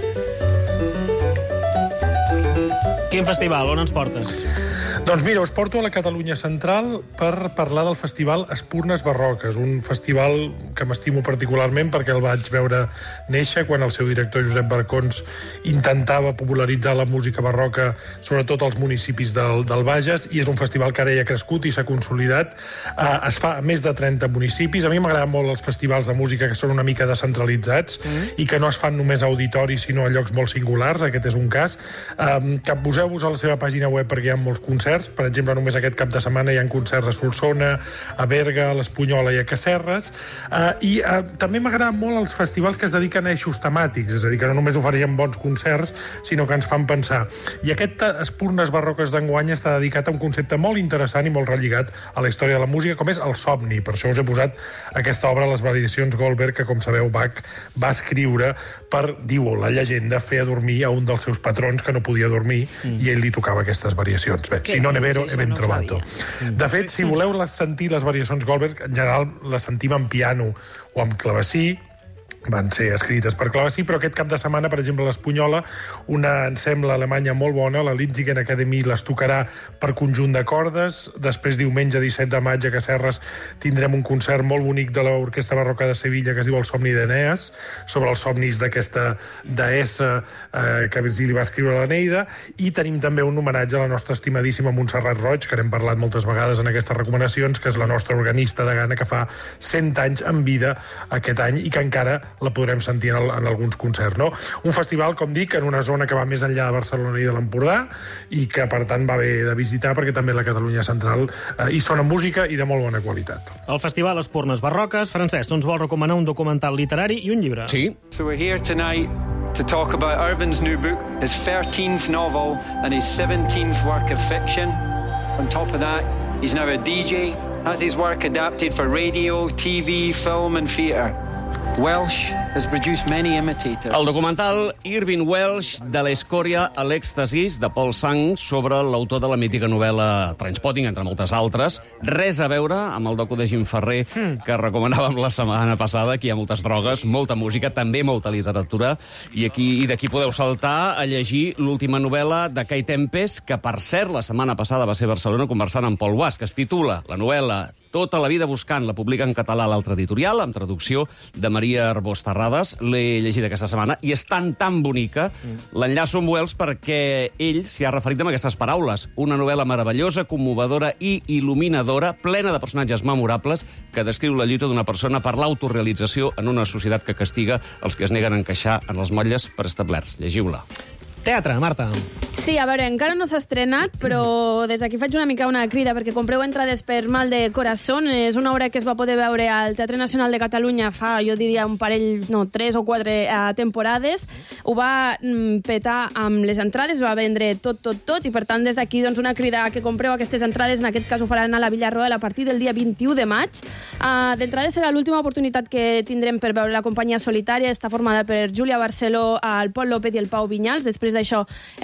Quin festival? On ens portes? Doncs mira, us porto a la Catalunya Central per parlar del festival Espurnes Barroques, un festival que m'estimo particularment perquè el vaig veure néixer quan el seu director Josep Barcons intentava popularitzar la música barroca, sobretot als municipis del, del Bages, i és un festival que ara ja ha crescut i s'ha consolidat. Uh, es fa a més de trenta municipis. A mi m'agraden molt els festivals de música que són una mica descentralitzats mm. i que no es fan només a auditoris, sinó a llocs molt singulars. Aquest és un cas. Um, Capbuseu-vos a la seva pàgina web perquè hi ha molts concerts. Per exemple, només aquest cap de setmana hi ha concerts a Solsona, a Berga, a l'Espunyola i a Casserres. Uh, I uh, també m'agraden molt els festivals que es dediquen a eixos temàtics, és a dir, que no només ofereixen bons concerts, sinó que ens fan pensar. I aquest Espurnes Barroques d'enguany està dedicat a un concepte molt interessant i molt relligat a la història de la música, com és el somni. Per això us he posat aquesta obra, Les variacions Goldberg, que, com sabeu, Bach va escriure per, diu la llegenda, fer adormir a un dels seus patrons que no podia dormir mm. i ell li tocava aquestes variacions. Bé, si no n'he vero, he ben trobat. De fet, si voleu les sentir les variacions Goldberg, en general les sentim en piano o amb clavecí, van ser escrites per clavecí, però aquest cap de setmana, per exemple, a l'Espunyola, una ensemble alemanya molt bona, la Linzigen Academy, les tocarà per conjunt de cordes. Després, diumenge disset de maig, a Casserres, tindrem un concert molt bonic de l'Orquestra Barroca de Sevilla, que es diu El somni d'Eneas, sobre els somnis d'aquesta deessa eh, que Virgili va escriure a l'Eneida, i tenim també un homenatge a la nostra estimadíssima Montserrat Roig, que n'hem parlat moltes vegades en aquestes recomanacions, que és la nostra organista de Gana, que fa cent anys en vida aquest any i que encara la podrem sentir en, el, en alguns concerts, no? Un festival, com dic, en una zona que va més enllà de Barcelona i de l'Empordà i que, per tant, va bé de visitar perquè també la Catalunya Central eh, hi sona música i de molt bona qualitat. El Festival Espurnes Barroques. Francesc, ens vol recomanar un documental literari i un llibre. Sí. So we're here tonight to talk about Irvin's new book, his thirteenth novel and his seventeenth work of fiction. On top of that, he's now a D J, has his work adapted for radio, T V, film and theatre. Welsh has produced many imitators. El documental Irving Welsh, de l'escòria a l'èxtasis, de Paul Sang, sobre l'autor de la mítica novel·la Trainspotting, entre moltes altres. Res a veure amb el docu de Jim Ferrer, que recomanàvem la setmana passada. Aquí hi ha moltes drogues, molta música, també molta literatura. I aquí i d'aquí podeu saltar a llegir l'última novel·la de Kai Tempest, que, per cert, la setmana passada va ser a Barcelona conversant amb Pol Guas, que es titula la novel·la Tota la vida buscant, la publica en català a l'altre editorial, amb traducció de Maria Arbós Terrades. L'he llegit aquesta setmana i és tan, tan bonica. L'enllaço amb Wells perquè ell s'hi ha referit amb aquestes paraules. Una novel·la meravellosa, commovedora i il·luminadora, plena de personatges memorables, que descriu la lluita d'una persona per l'autorealització en una societat que castiga els que es neguen a encaixar en els motlles preestablerts. Llegiu-la. Teatre, Marta. Sí, a veure, encara no s'ha estrenat, però des d'aquí faig una mica una crida, perquè compreu entrades per Mal de Corazón. És una obra que es va poder veure al Teatre Nacional de Catalunya fa, jo diria, un parell, no, tres o quatre uh, temporades. Ho va mm, petar amb les entrades, va vendre tot, tot, tot, i per tant, des d'aquí, doncs, una crida que compreu aquestes entrades. En aquest cas ho faran a la Villarroel a partir del dia vint-i-u de maig. Uh, D'entrada serà l'última oportunitat que tindrem per veure la companyia solitària. Està formada per Júlia Barceló, el Pol López i el Pau Vinyals. Després d'això eh, han anunciat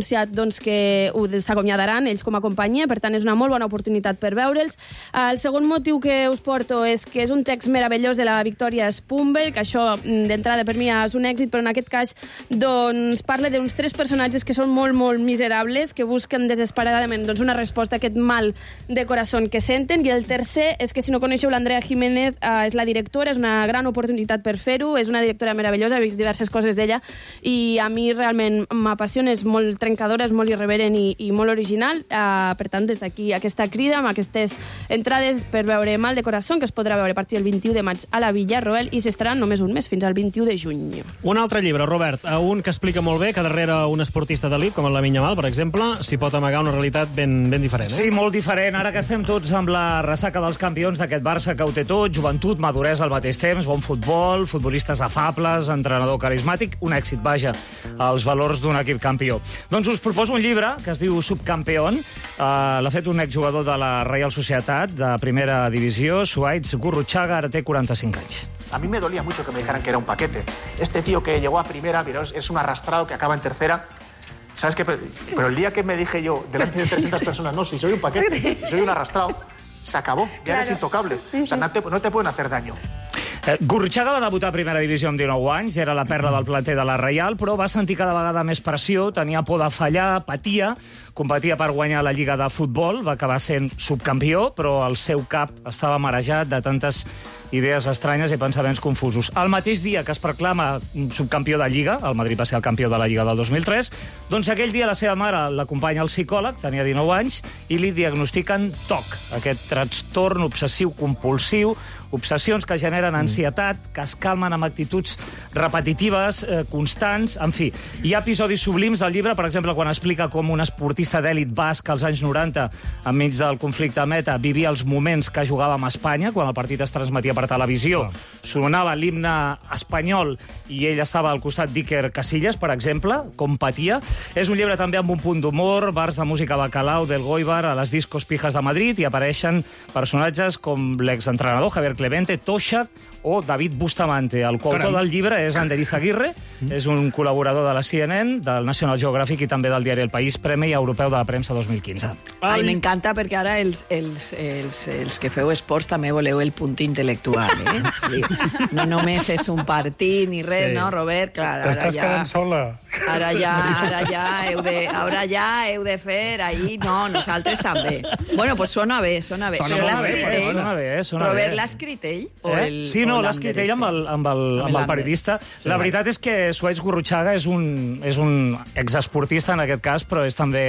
anunciat doncs, que s'acomiadaran ells com a companyia, per tant és una molt bona oportunitat per veure'ls. El segon motiu que us porto és que és un text meravellós de la Victoria Spumberg, que això d'entrada per mi és un èxit, però en aquest cas doncs, parla d'uns tres personatges que són molt, molt miserables, que busquen desesperadament doncs, una resposta a aquest mal de corazón que senten, i el tercer és que si no coneixeu l'Andrea Jiménez, eh, és la directora, és una gran oportunitat per fer-ho, és una directora meravellosa, he vist diverses coses d'ella, i a mi realment m'apassiona, és molt trencadora, és molt irreverent i, i molt original. Uh, per tant, des d'aquí aquesta crida amb aquestes entrades per veure Mal de Corazón, que es podrà veure a partir del vint-i-u de maig a la Villarroel i s'estaran només un mes, fins al vint-i-u de juny. Un altre llibre, Robert, un que explica molt bé que darrere un esportista d'elit, com el Lamine Yamal, per exemple, s'hi pot amagar una realitat ben, ben diferent. Eh? Sí, molt diferent. Ara que estem tots amb la ressaca dels campions d'aquest Barça que ho té tot, joventut, maduresa al mateix temps, bon futbol, futbolistes afables, entrenador carismàtic, un èxit, vaja, els valors d'un equip campió. Doncs us proposo un llibre que es diu Subcampeón. Uh, L'ha fet un exjugador de la Real Societat, de primera divisió, Suaitz Gurruchaga, ara té quaranta-cinc anys. A mí me dolía mucho que me dijeran que era un paquete. Este tío que llegó a primera, pero es un arrastrado que acaba en tercera. ¿Sabes qué? Pero el día que me dije yo, delante de trescientas personas, no, si soy un paquete, si soy un arrastrado, se acabó, ya claro. Eres intocable. Sí, o sea, no te, no te pueden hacer daño. Eh, Gurruchaga va debutar a primera divisió amb dinou anys, era la perla del planter de la Reial, però va sentir cada vegada més pressió, tenia por de fallar, patia, competia per guanyar la Lliga de Futbol, va acabar sent subcampió, però el seu cap estava marejat de tantes idees estranyes i pensaments confusos. El mateix dia que es proclama subcampió de Lliga, el Madrid va ser el campió de la Lliga del dos mil tres, doncs aquell dia la seva mare l'acompanya al psicòleg, tenia dinou anys, i li diagnostiquen T O C, aquest trastorn obsessiu-compulsiu, obsessions que generen ansietat, que es calmen amb actituds repetitives, eh, constants, en fi. Hi ha episodis sublims del llibre, per exemple, quan explica com un esportista d'èlit basc als anys noranta, enmig del conflicte Meta, vivia els moments que jugàvem a Espanya, quan el partit es transmetia per televisió, sonava l'himne espanyol i ell estava al costat d'Iker Casillas, per exemple, com patia. És un llibre també amb un punt d'humor, bars de música bacalao del Goibar a les discos pijas de Madrid, i apareixen personatges com l'exentrenador Javier Clemente, Toshak o David Bustamante. El coautor del llibre és Ander Izaguirre, mm. és un col·laborador de la C N N, del National Geographic i també del diari El País, Premi Europeu de la Premsa dos mil quinze. Ai, m'encanta perquè ara els, els, els, els que feu esports també voleu el punt intel·lectual, eh? Sí. No només és un partit ni res, sí. No, Robert? Clar, ara T'estàs ja, quedant sola. Ara ja, ara ja heu de, ara ja heu de fer ahir... No, nosaltres també. Bueno, pues sona bé, sona bé. Sona Però l'ha bé, escrit eh? ell. Sona bé, sona Robert, bé. l'ha escrit ell? O Eh? el, Sí, no, o l'ha escrit ell amb el, amb el, amb el periodista. Sí, la veritat és que Suaitz Gurruchaga és un, és un exesportista, en aquest cas, però és també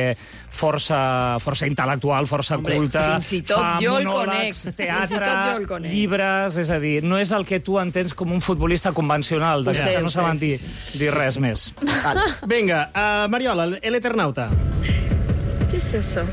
força, força intel·lectual, força Hombre, culta. Fins i tot fa jo el monòlegs, conec. teatre, Fins i tot jo el conec. llibres, és a dir, no és el que tu entens com un futbolista convencional, de que no saben dir, dir res més. Vinga, uh, Mariola, el Eternauta. ¿Qué es eso?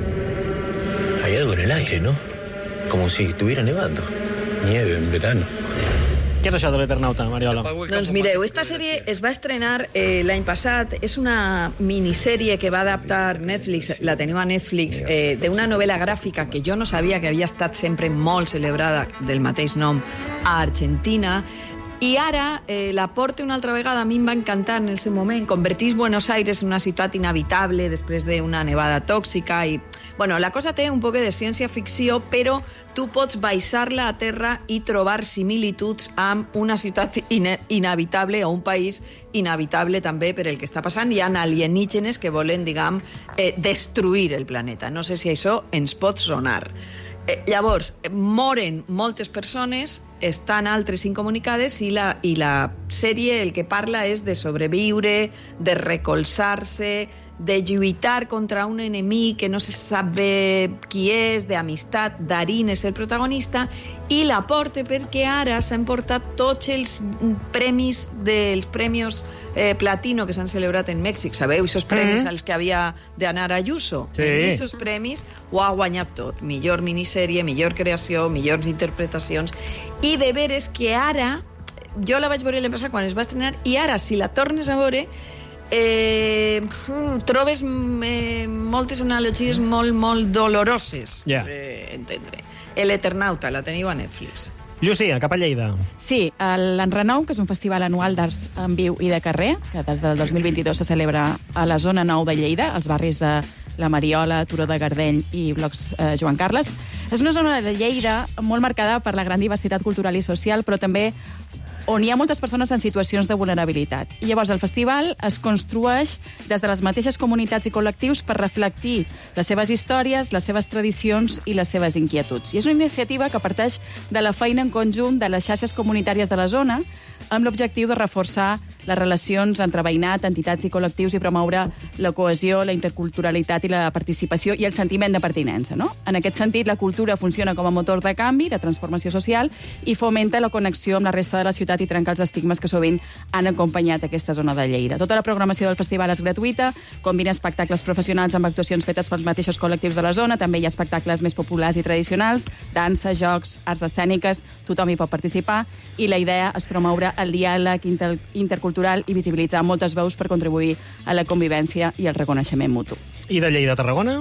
Hay algo en el aire, ¿no? Como si estuviera nevando. Nieve en verano. Què és això de l'Eternauta, Mariola? Doncs mireu, esta sèrie es va estrenar eh, l'any passat. És una minissèrie que va adaptar Netflix, la teniu a Netflix, eh, d'una novel·la gràfica que jo no sabia que havia estat sempre molt celebrada, del mateix nom, a Argentina. I ara eh, la porta una altra vegada, a mi em va encantar en el seu moment. Convertís Buenos Aires en una ciutat inhabitable després d'una nevada tòxica i... Bueno, la cosa té un poc de ciència-ficció, però tu pots baixar-la a terra i trobar similituds amb una ciutat ine inhabitable o un país inhabitable també per el que està passant. Hi ha alienígenes que volen, diguem, eh, destruir el planeta. No sé si això ens pot sonar. Eh, llavors, moren moltes persones, estan altres incomunicades i la, i la sèrie el que parla és de sobreviure, de recolzar-se, de lluitar contra un enemic que no se sap bé qui és, d'amistat. Darín és el protagonista i la porta perquè ara s'han portat tots els premis dels premis eh, Platino que s'han celebrat en Mèxic. Sabeu, aquests premis mm. als que havia d'anar a Ayuso? Sí. I aquests premis ho ha guanyat tot. Millor minissèrie, millor creació, millors interpretacions. I de veres que ara, jo la vaig veure l'any passat quan es va estrenar, i ara, si la tornes a veure, eh, trobes eh, moltes analogies molt, molt doloroses, yeah. per entendre. L'Eternauta, la teniu a Netflix. Llucia, cap a Lleida. Sí, l'Enrenou, que és un festival anual d'arts en viu i de carrer, que des del dos mil vint-i-dos se celebra a la zona nou de Lleida, als barris de la Mariola, Turó de Gardeny i blocs eh, Joan Carles. És una zona de Lleida molt marcada per la gran diversitat cultural i social, però també on hi ha moltes persones en situacions de vulnerabilitat. I llavors el festival es construeix des de les mateixes comunitats i col·lectius per reflectir les seves històries, les seves tradicions i les seves inquietuds. I és una iniciativa que parteix de la feina en conjunt de les xarxes comunitàries de la zona amb l'objectiu de reforçar les relacions entre veïnat, entitats i col·lectius i promoure la cohesió, la interculturalitat i la participació i el sentiment de pertinença. No? En aquest sentit, la cultura funciona com a motor de canvi, de transformació social i fomenta la connexió amb la resta de la ciutat i trencar els estigmes que sovint han acompanyat aquesta zona de Lleida. Tota la programació del festival és gratuïta, combina espectacles professionals amb actuacions fetes pels mateixos col·lectius de la zona, també hi ha espectacles més populars i tradicionals, dansa, jocs, arts escèniques, tothom hi pot participar i la idea és promoure el diàleg inter intercultural i visibilitzar moltes veus per contribuir a la convivència i el reconeixement mutu. I de Lleida a Tarragona?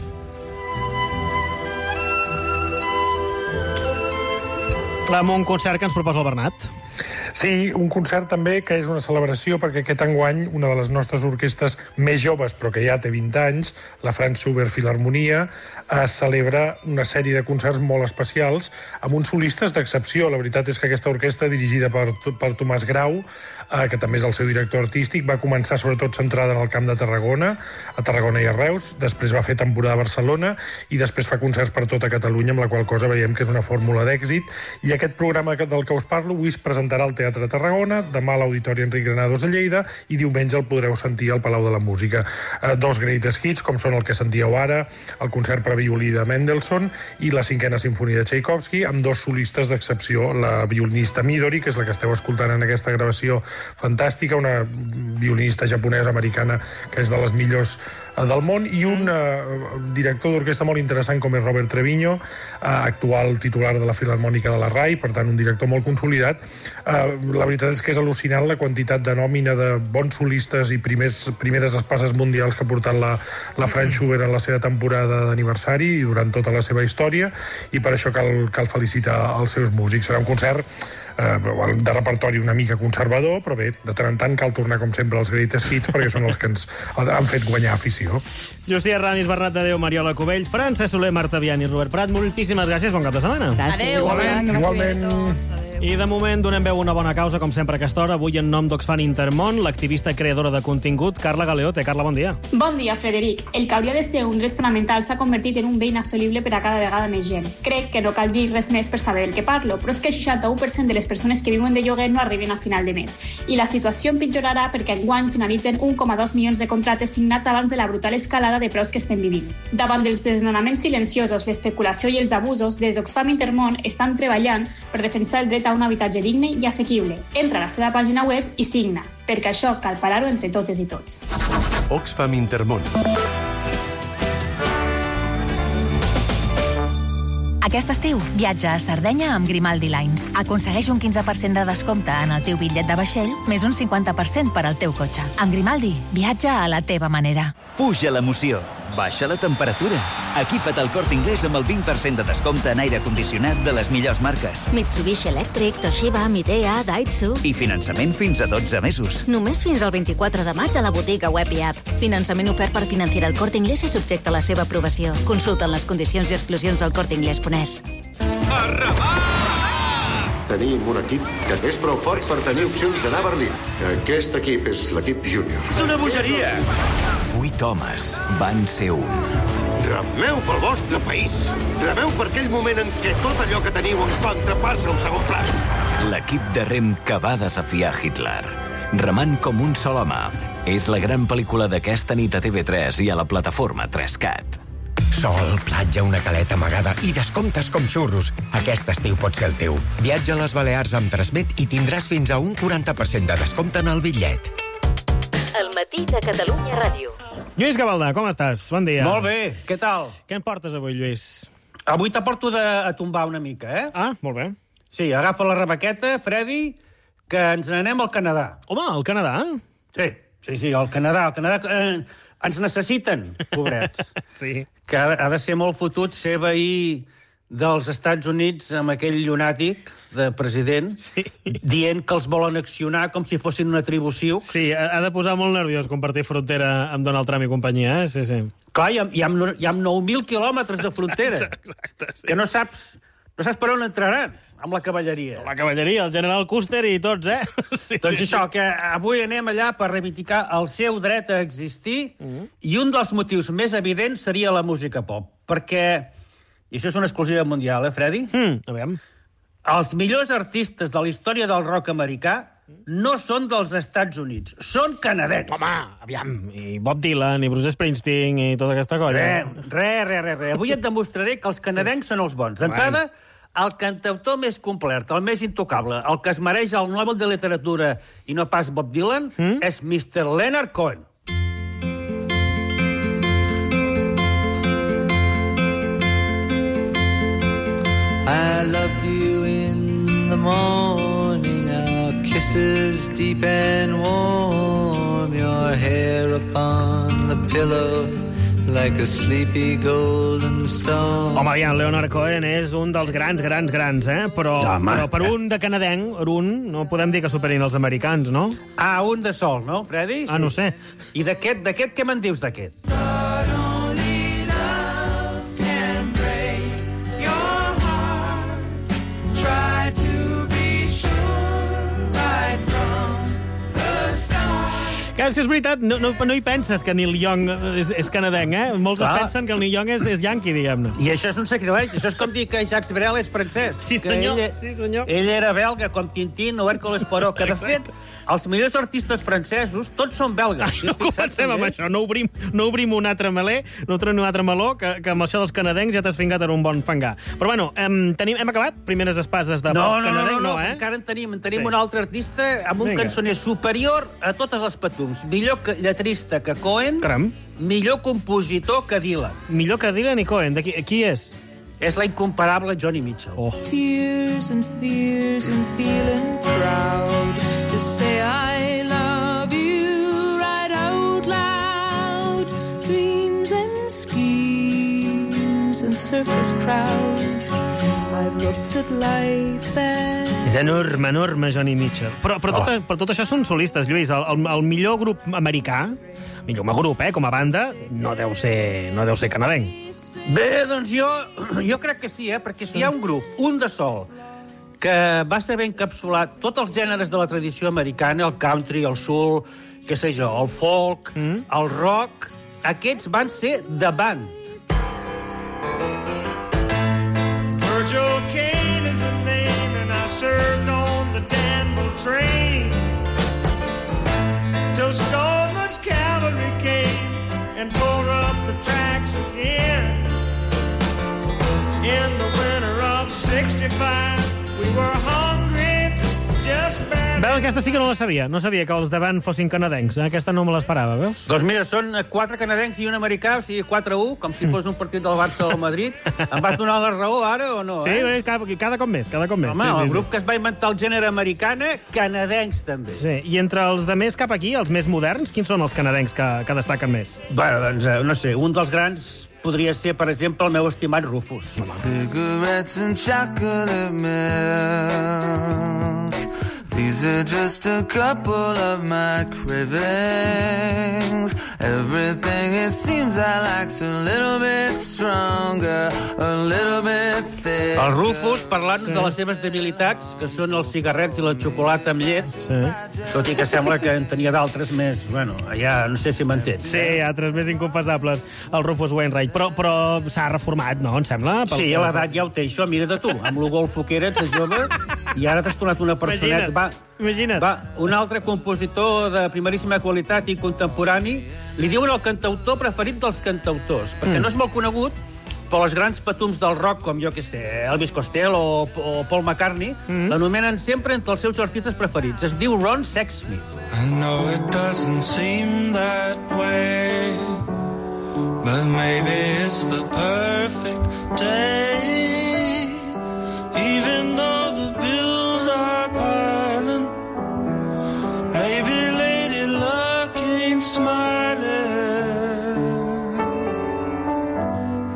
Amb un concert que ens proposa el Bernat. Sí, un concert també que és una celebració perquè aquest enguany una de les nostres orquestres més joves, però que ja té vint anys, la Franz Schubert Filharmonia, eh, celebra una sèrie de concerts molt especials amb uns solistes d'excepció. La veritat és que aquesta orquestra, dirigida per, per Tomàs Grau, eh, que també és el seu director artístic, va començar sobretot centrada en el Camp de Tarragona, a Tarragona i a Reus, després va fer temporada a Barcelona i després fa concerts per tota Catalunya, amb la qual cosa veiem que és una fórmula d'èxit. I aquest programa del que us parlo avui es presentarà al Teatre Tarragona, demà a l'Auditori Enric Granados a Lleida i diumenge el podreu sentir al Palau de la Música. Eh, dos greatest hits, com són el que sentíeu ara, el concert per a violí de Mendelssohn i la cinquena sinfonia de Tchaikovsky, amb dos solistes d'excepció, la violinista Midori, que és la que esteu escoltant en aquesta gravació fantàstica, una violinista japonesa-americana que és de les millors del món, i un uh, director d'orquestra molt interessant com és Robert Treviño, uh, actual titular de la Filharmònica de la R A I, per tant un director molt consolidat. Uh, la veritat és que és al·lucinant la quantitat de nòmina de bons solistes i primers, primeres espases mundials que ha portat la, la Franz Schubert en la seva temporada d'aniversari i durant tota la seva història, i per això cal, cal felicitar els seus músics. Serà un concert eh, de repertori una mica conservador, però bé, de tant en tant cal tornar com sempre als greatest hits perquè són els que ens han fet guanyar afició. Llucia Ramis, Bernat de Déu, Mariola Cubell, Francesc Soler, Marta Viana i Robert Prat, moltíssimes gràcies, bon cap de setmana. Gràcies. Igualment, igualment. I de moment donem veu a una bona causa, com sempre a aquesta hora, avui en nom d'Oxfam Intermón, l'activista creadora de contingut, Carla Galeote. Carla, bon dia. Bon dia, Frederic. El que hauria de ser un dret fonamental s'ha convertit en un bé inassolible per a cada vegada més gent. Crec que no cal dir res més per saber del que parlo, però és que el seixanta-u per cent de les persones que viuen de lloguer no arriben a final de mes. I la situació empitjorarà perquè enguany finalitzen un coma dos milions de contractes signats abans de la brutal escalada de preus que estem vivint. Davant dels desnonaments silenciosos, l'especulació i els abusos, des d'Oxfam Intermón estan treballant per defensar el dret a un habitatge digne i assequible. Entra a la seva pàgina web i signa, perquè això cal parar-ho entre totes i tots. Oxfam Intermón. Aquest estiu, viatja a Sardenya amb Grimaldi Lines. Aconsegueix un quinze per cent de descompte en el teu bitllet de vaixell, més un cinquanta per cent per al teu cotxe. Amb Grimaldi, viatja a la teva manera. Puja l'emoció, baixa la temperatura. Equipa't al Corte Inglés amb el vint per cent de descompte en aire condicionat de les millors marques. Mitsubishi Electric, Toshiba, Midea, Daihatsu... I finançament fins a dotze mesos. Només fins al vint-i-quatre de maig a la botiga web i app. Finançament ofert per Financiera El Corte Inglés i subjecte a la seva aprovació. Consulta les condicions i exclusions del corte inglés punt es. Tenim un equip que és prou fort per tenir opcions d'anar a Berlín. Aquest equip és l'equip júnior. És una bogeria! Vuit homes van ser un. Remeu pel vostre país. Remeu per aquell moment en què tot allò que teniu en contra passa a un segon pla. L'equip de rem que va desafiar Hitler. Remant com un sol home. És la gran pel·lícula d'aquesta nit a T V tres i a la plataforma tres cat. Sol, platja, una caleta amagada i descomptes com xurros. Aquest estiu pot ser el teu. Viatja a les Balears amb Transmet i tindràs fins a un quaranta per cent de descompte en el bitllet. El matí de Catalunya Ràdio. Lluís Gavaldà, com estàs? Bon dia. Molt bé, què tal? Què em portes avui, Lluís? Avui t'aporto de, a tombar una mica, eh? Ah, molt bé. Sí, agafa la rebequeta, Freddy, que ens n'anem al Canadà. Home, al Canadà? Sí, sí, sí, al Canadà. Al Canadà eh, ens necessiten, pobrets. Sí. Que ha, ha de ser molt fotut ser veí dels Estats Units amb aquell llunàtic de president sí. dient que els volen accionar com si fossin una tribu sioux. Sí, ha de posar molt nerviós compartir frontera amb Donald Trump i companyia, eh? Sí, sí. Clar, hi ha, hi ha, hi ha nou mil quilòmetres de frontera. Exacte, sí. Que no saps, no saps per on entraran amb la cavalleria. La cavalleria, el general Custer i tots, eh? Sí, doncs sí, això, sí. Que avui anem allà per reivindicar el seu dret a existir mm-hmm. i un dels motius més evidents seria la música pop. Perquè, i això és una exclusiva mundial, eh, Freddy? Mm, aviam. Els millors artistes de la història del rock americà no són dels Estats Units, són canadencs. Home, aviam, i Bob Dylan, i Bruce Springsteen, i tota aquesta colla. Re, re, re, re, re. Avui et demostraré que els canadencs sí. són els bons. D'entrada, el cantautor més complet, el més intocable, el que es mereix el Nobel de Literatura i no pas Bob Dylan, mm? és mister Leonard Cohen. I loved you in the morning, our kisses deep and warm, your hair upon the pillow like a sleepy golden stone. Home, aviam, Leonard Cohen és un dels grans, grans, grans, eh? Però, Home. però per un de canadenc, per un, no podem dir que superin els americans, no? Ah, un de sol, no, Freddy? Ah, no sé. I d'aquest, d'aquest, què me'n dius d'aquest? Que és veritat, no, no, no hi penses que Neil Young és, és canadenc, eh? Molts Clar. pensen que el Neil Young és, és yanqui, diguem-ne. I això és un sacrilegi. Això és com dir que Jacques Brel és francès. Sí, senyor. Ell, sí, senyor. Ell era belga, com Tintín o Hércules Poirot, que, de fet, els millors artistes francesos tots són belgues. No comencem amb això. No obrim, no obrim un altre melé, no obrim un altre meló, que, que amb això dels canadencs ja t'has fingat en un bon fangar. Però, bueno, hem, tenim, hem acabat? Primeres espases de no, pop no, canadenc? No, no, no, eh? encara en tenim. En tenim sí. un altre artista amb un Vinga. cançoner superior a totes les patums. Millor que lletrista que Cohen, Caram. millor compositor que Dylan. Millor que Dylan i Cohen. De qui, qui és? És la incomparable Johnny Mitchell. Oh. Tears and fears and feeling proud to say I love you right out loud. Dreams and schemes and surface crowds. I've looked at life and... És enorme, enorme, Johnny Mitchell. Però, però, tot, oh. però tot això són solistes, Lluís. El, el, el millor grup americà, millor grup, eh, com a banda, no deu ser, no deu ser canadenc. Bé, doncs jo, jo crec que sí, eh? Perquè si hi ha un grup, un de sol, que va saber encapsular tots els gèneres de la tradició americana, el country, el soul, què sé jo, el folk, mm. el rock, aquests van ser The Band. Virgil Kane is the name, and I served on the Danville train till Stoneman's cavalry came and tore up the tracks again. In the winter of sixty-five, we were hungry, just barely... Veus, aquesta sí que no la sabia. No sabia que els de Band fossin canadencs. Aquesta no me l'esperava, veus? Doncs mira, són quatre canadencs i un americà, o sigui, quatre a u, com si fos un partit del Barça o el Madrid. Em vas donar la raó ara o no? Sí, eh? cada, cada cop més, cada cop més. Home, sí, el sí, grup sí. que es va inventar el gènere americana, canadencs també. Sí, i entre els de més cap aquí, els més moderns, quins són els canadencs que, que destaquen més? Bueno, doncs, no sé, un dels grans podria ser, per exemple, el meu estimat Rufus. Cigarettes and chocolate milk. These are just a couple of my cravings. Everything it seems I like's a little bit stronger, a little bit thicker. El Rufus, parlant-nos sí. de les seves debilitats, que són els cigarrets i la xocolata amb llet, sí. tot i que sembla que en tenia d'altres més, bueno, ja no sé si m'entens. Sí, altres més inconfessables, el Rufus Wainwright. Però, però s'ha reformat, no, em sembla? Pel sí, a l'edat ja ho té, això, mira de tu, amb lo golfo que eres, és jove, i ara t'has tornat una personeta... Va, Imagina't. Va, un altre compositor de primeríssima qualitat i contemporani, li diuen el cantautor preferit dels cantautors, perquè mm. no és molt conegut, però els grans patums del rock, com jo que sé, Elvis Costello o, o Paul McCartney, mm. l'anomenen sempre entre els seus artistes preferits. Es diu Ron Sexsmith. I know it doesn't seem that way, but maybe it's the perfect day, even though the bills are piling. Maybe Lady Luck ain't smiling. Què?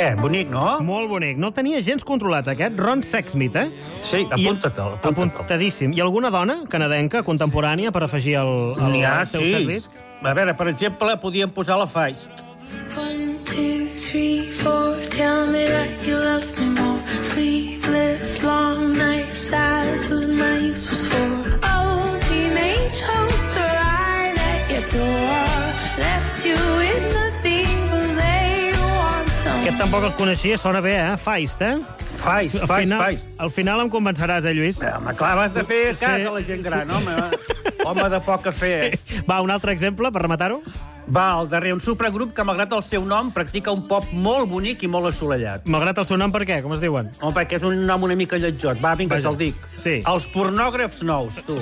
Què? Bonic, no? Molt bonic. No el tenia gens controlat, aquest. Ron Sexsmith, eh? Sí, apunta-te'l. Apunta Apuntadíssim. I alguna dona canadenca, contemporània, per afegir al, al, N'hi ha, al teu sí. servit? A veure, per exemple, podíem posar la Faiz. One, two, three, four. Tell me that you love me more. Sleepless, long nights. That's what my youth was for. Oh, teenage hope to ride at your door. Left you with nothing, but they want some. Aquest tampoc els coneixia, sona bé, eh? Feist, eh? Faiz, Al Faiz, final, Faiz. al final em convenceràs, eh, Lluís? Home, clar, has de fer cas Sí. a la gent gran, home. Home de poc a fer. Sí. Va, un altre exemple, per rematar-ho? Va, al darrer, un supergrup que, malgrat el seu nom, practica un pop molt bonic i molt assolellat. Malgrat el seu nom, per què? Com es diuen? Home, perquè és un nom una mica lletjot. Va, vinga, Vaja. te'l dic. Sí. Els pornògrafs nous, tu.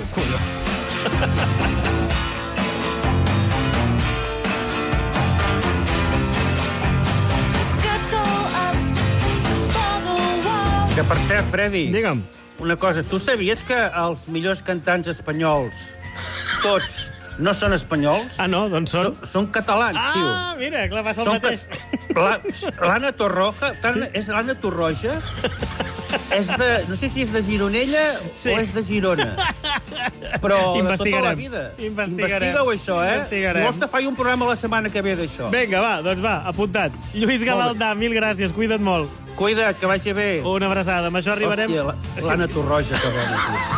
Que, per cert, Freddy... Digue'm. Una cosa, tu sabies que els millors cantants espanyols, tots, no són espanyols? Ah, no? Doncs són... Són, són catalans, ah, tio. Ah, mira, clar, passa el Són mateix. La- L'Anna Torroja, tant, és l'Anna Torroja? És de, no sé si és de Gironella Sí. o és de Girona. Però de tota la Investigarem. vida. Investigarem. Investiga-ho, això, eh? Investigarem. Si vols te faig un programa la setmana que ve d'això. Vinga, va, doncs va, apuntat. Lluís Gavaldà, mil gràcies, cuida't molt. Cuida't, que vagi bé. Una abraçada, amb això arribarem... Hòstia, l'Anna Torroja, que bona, tio.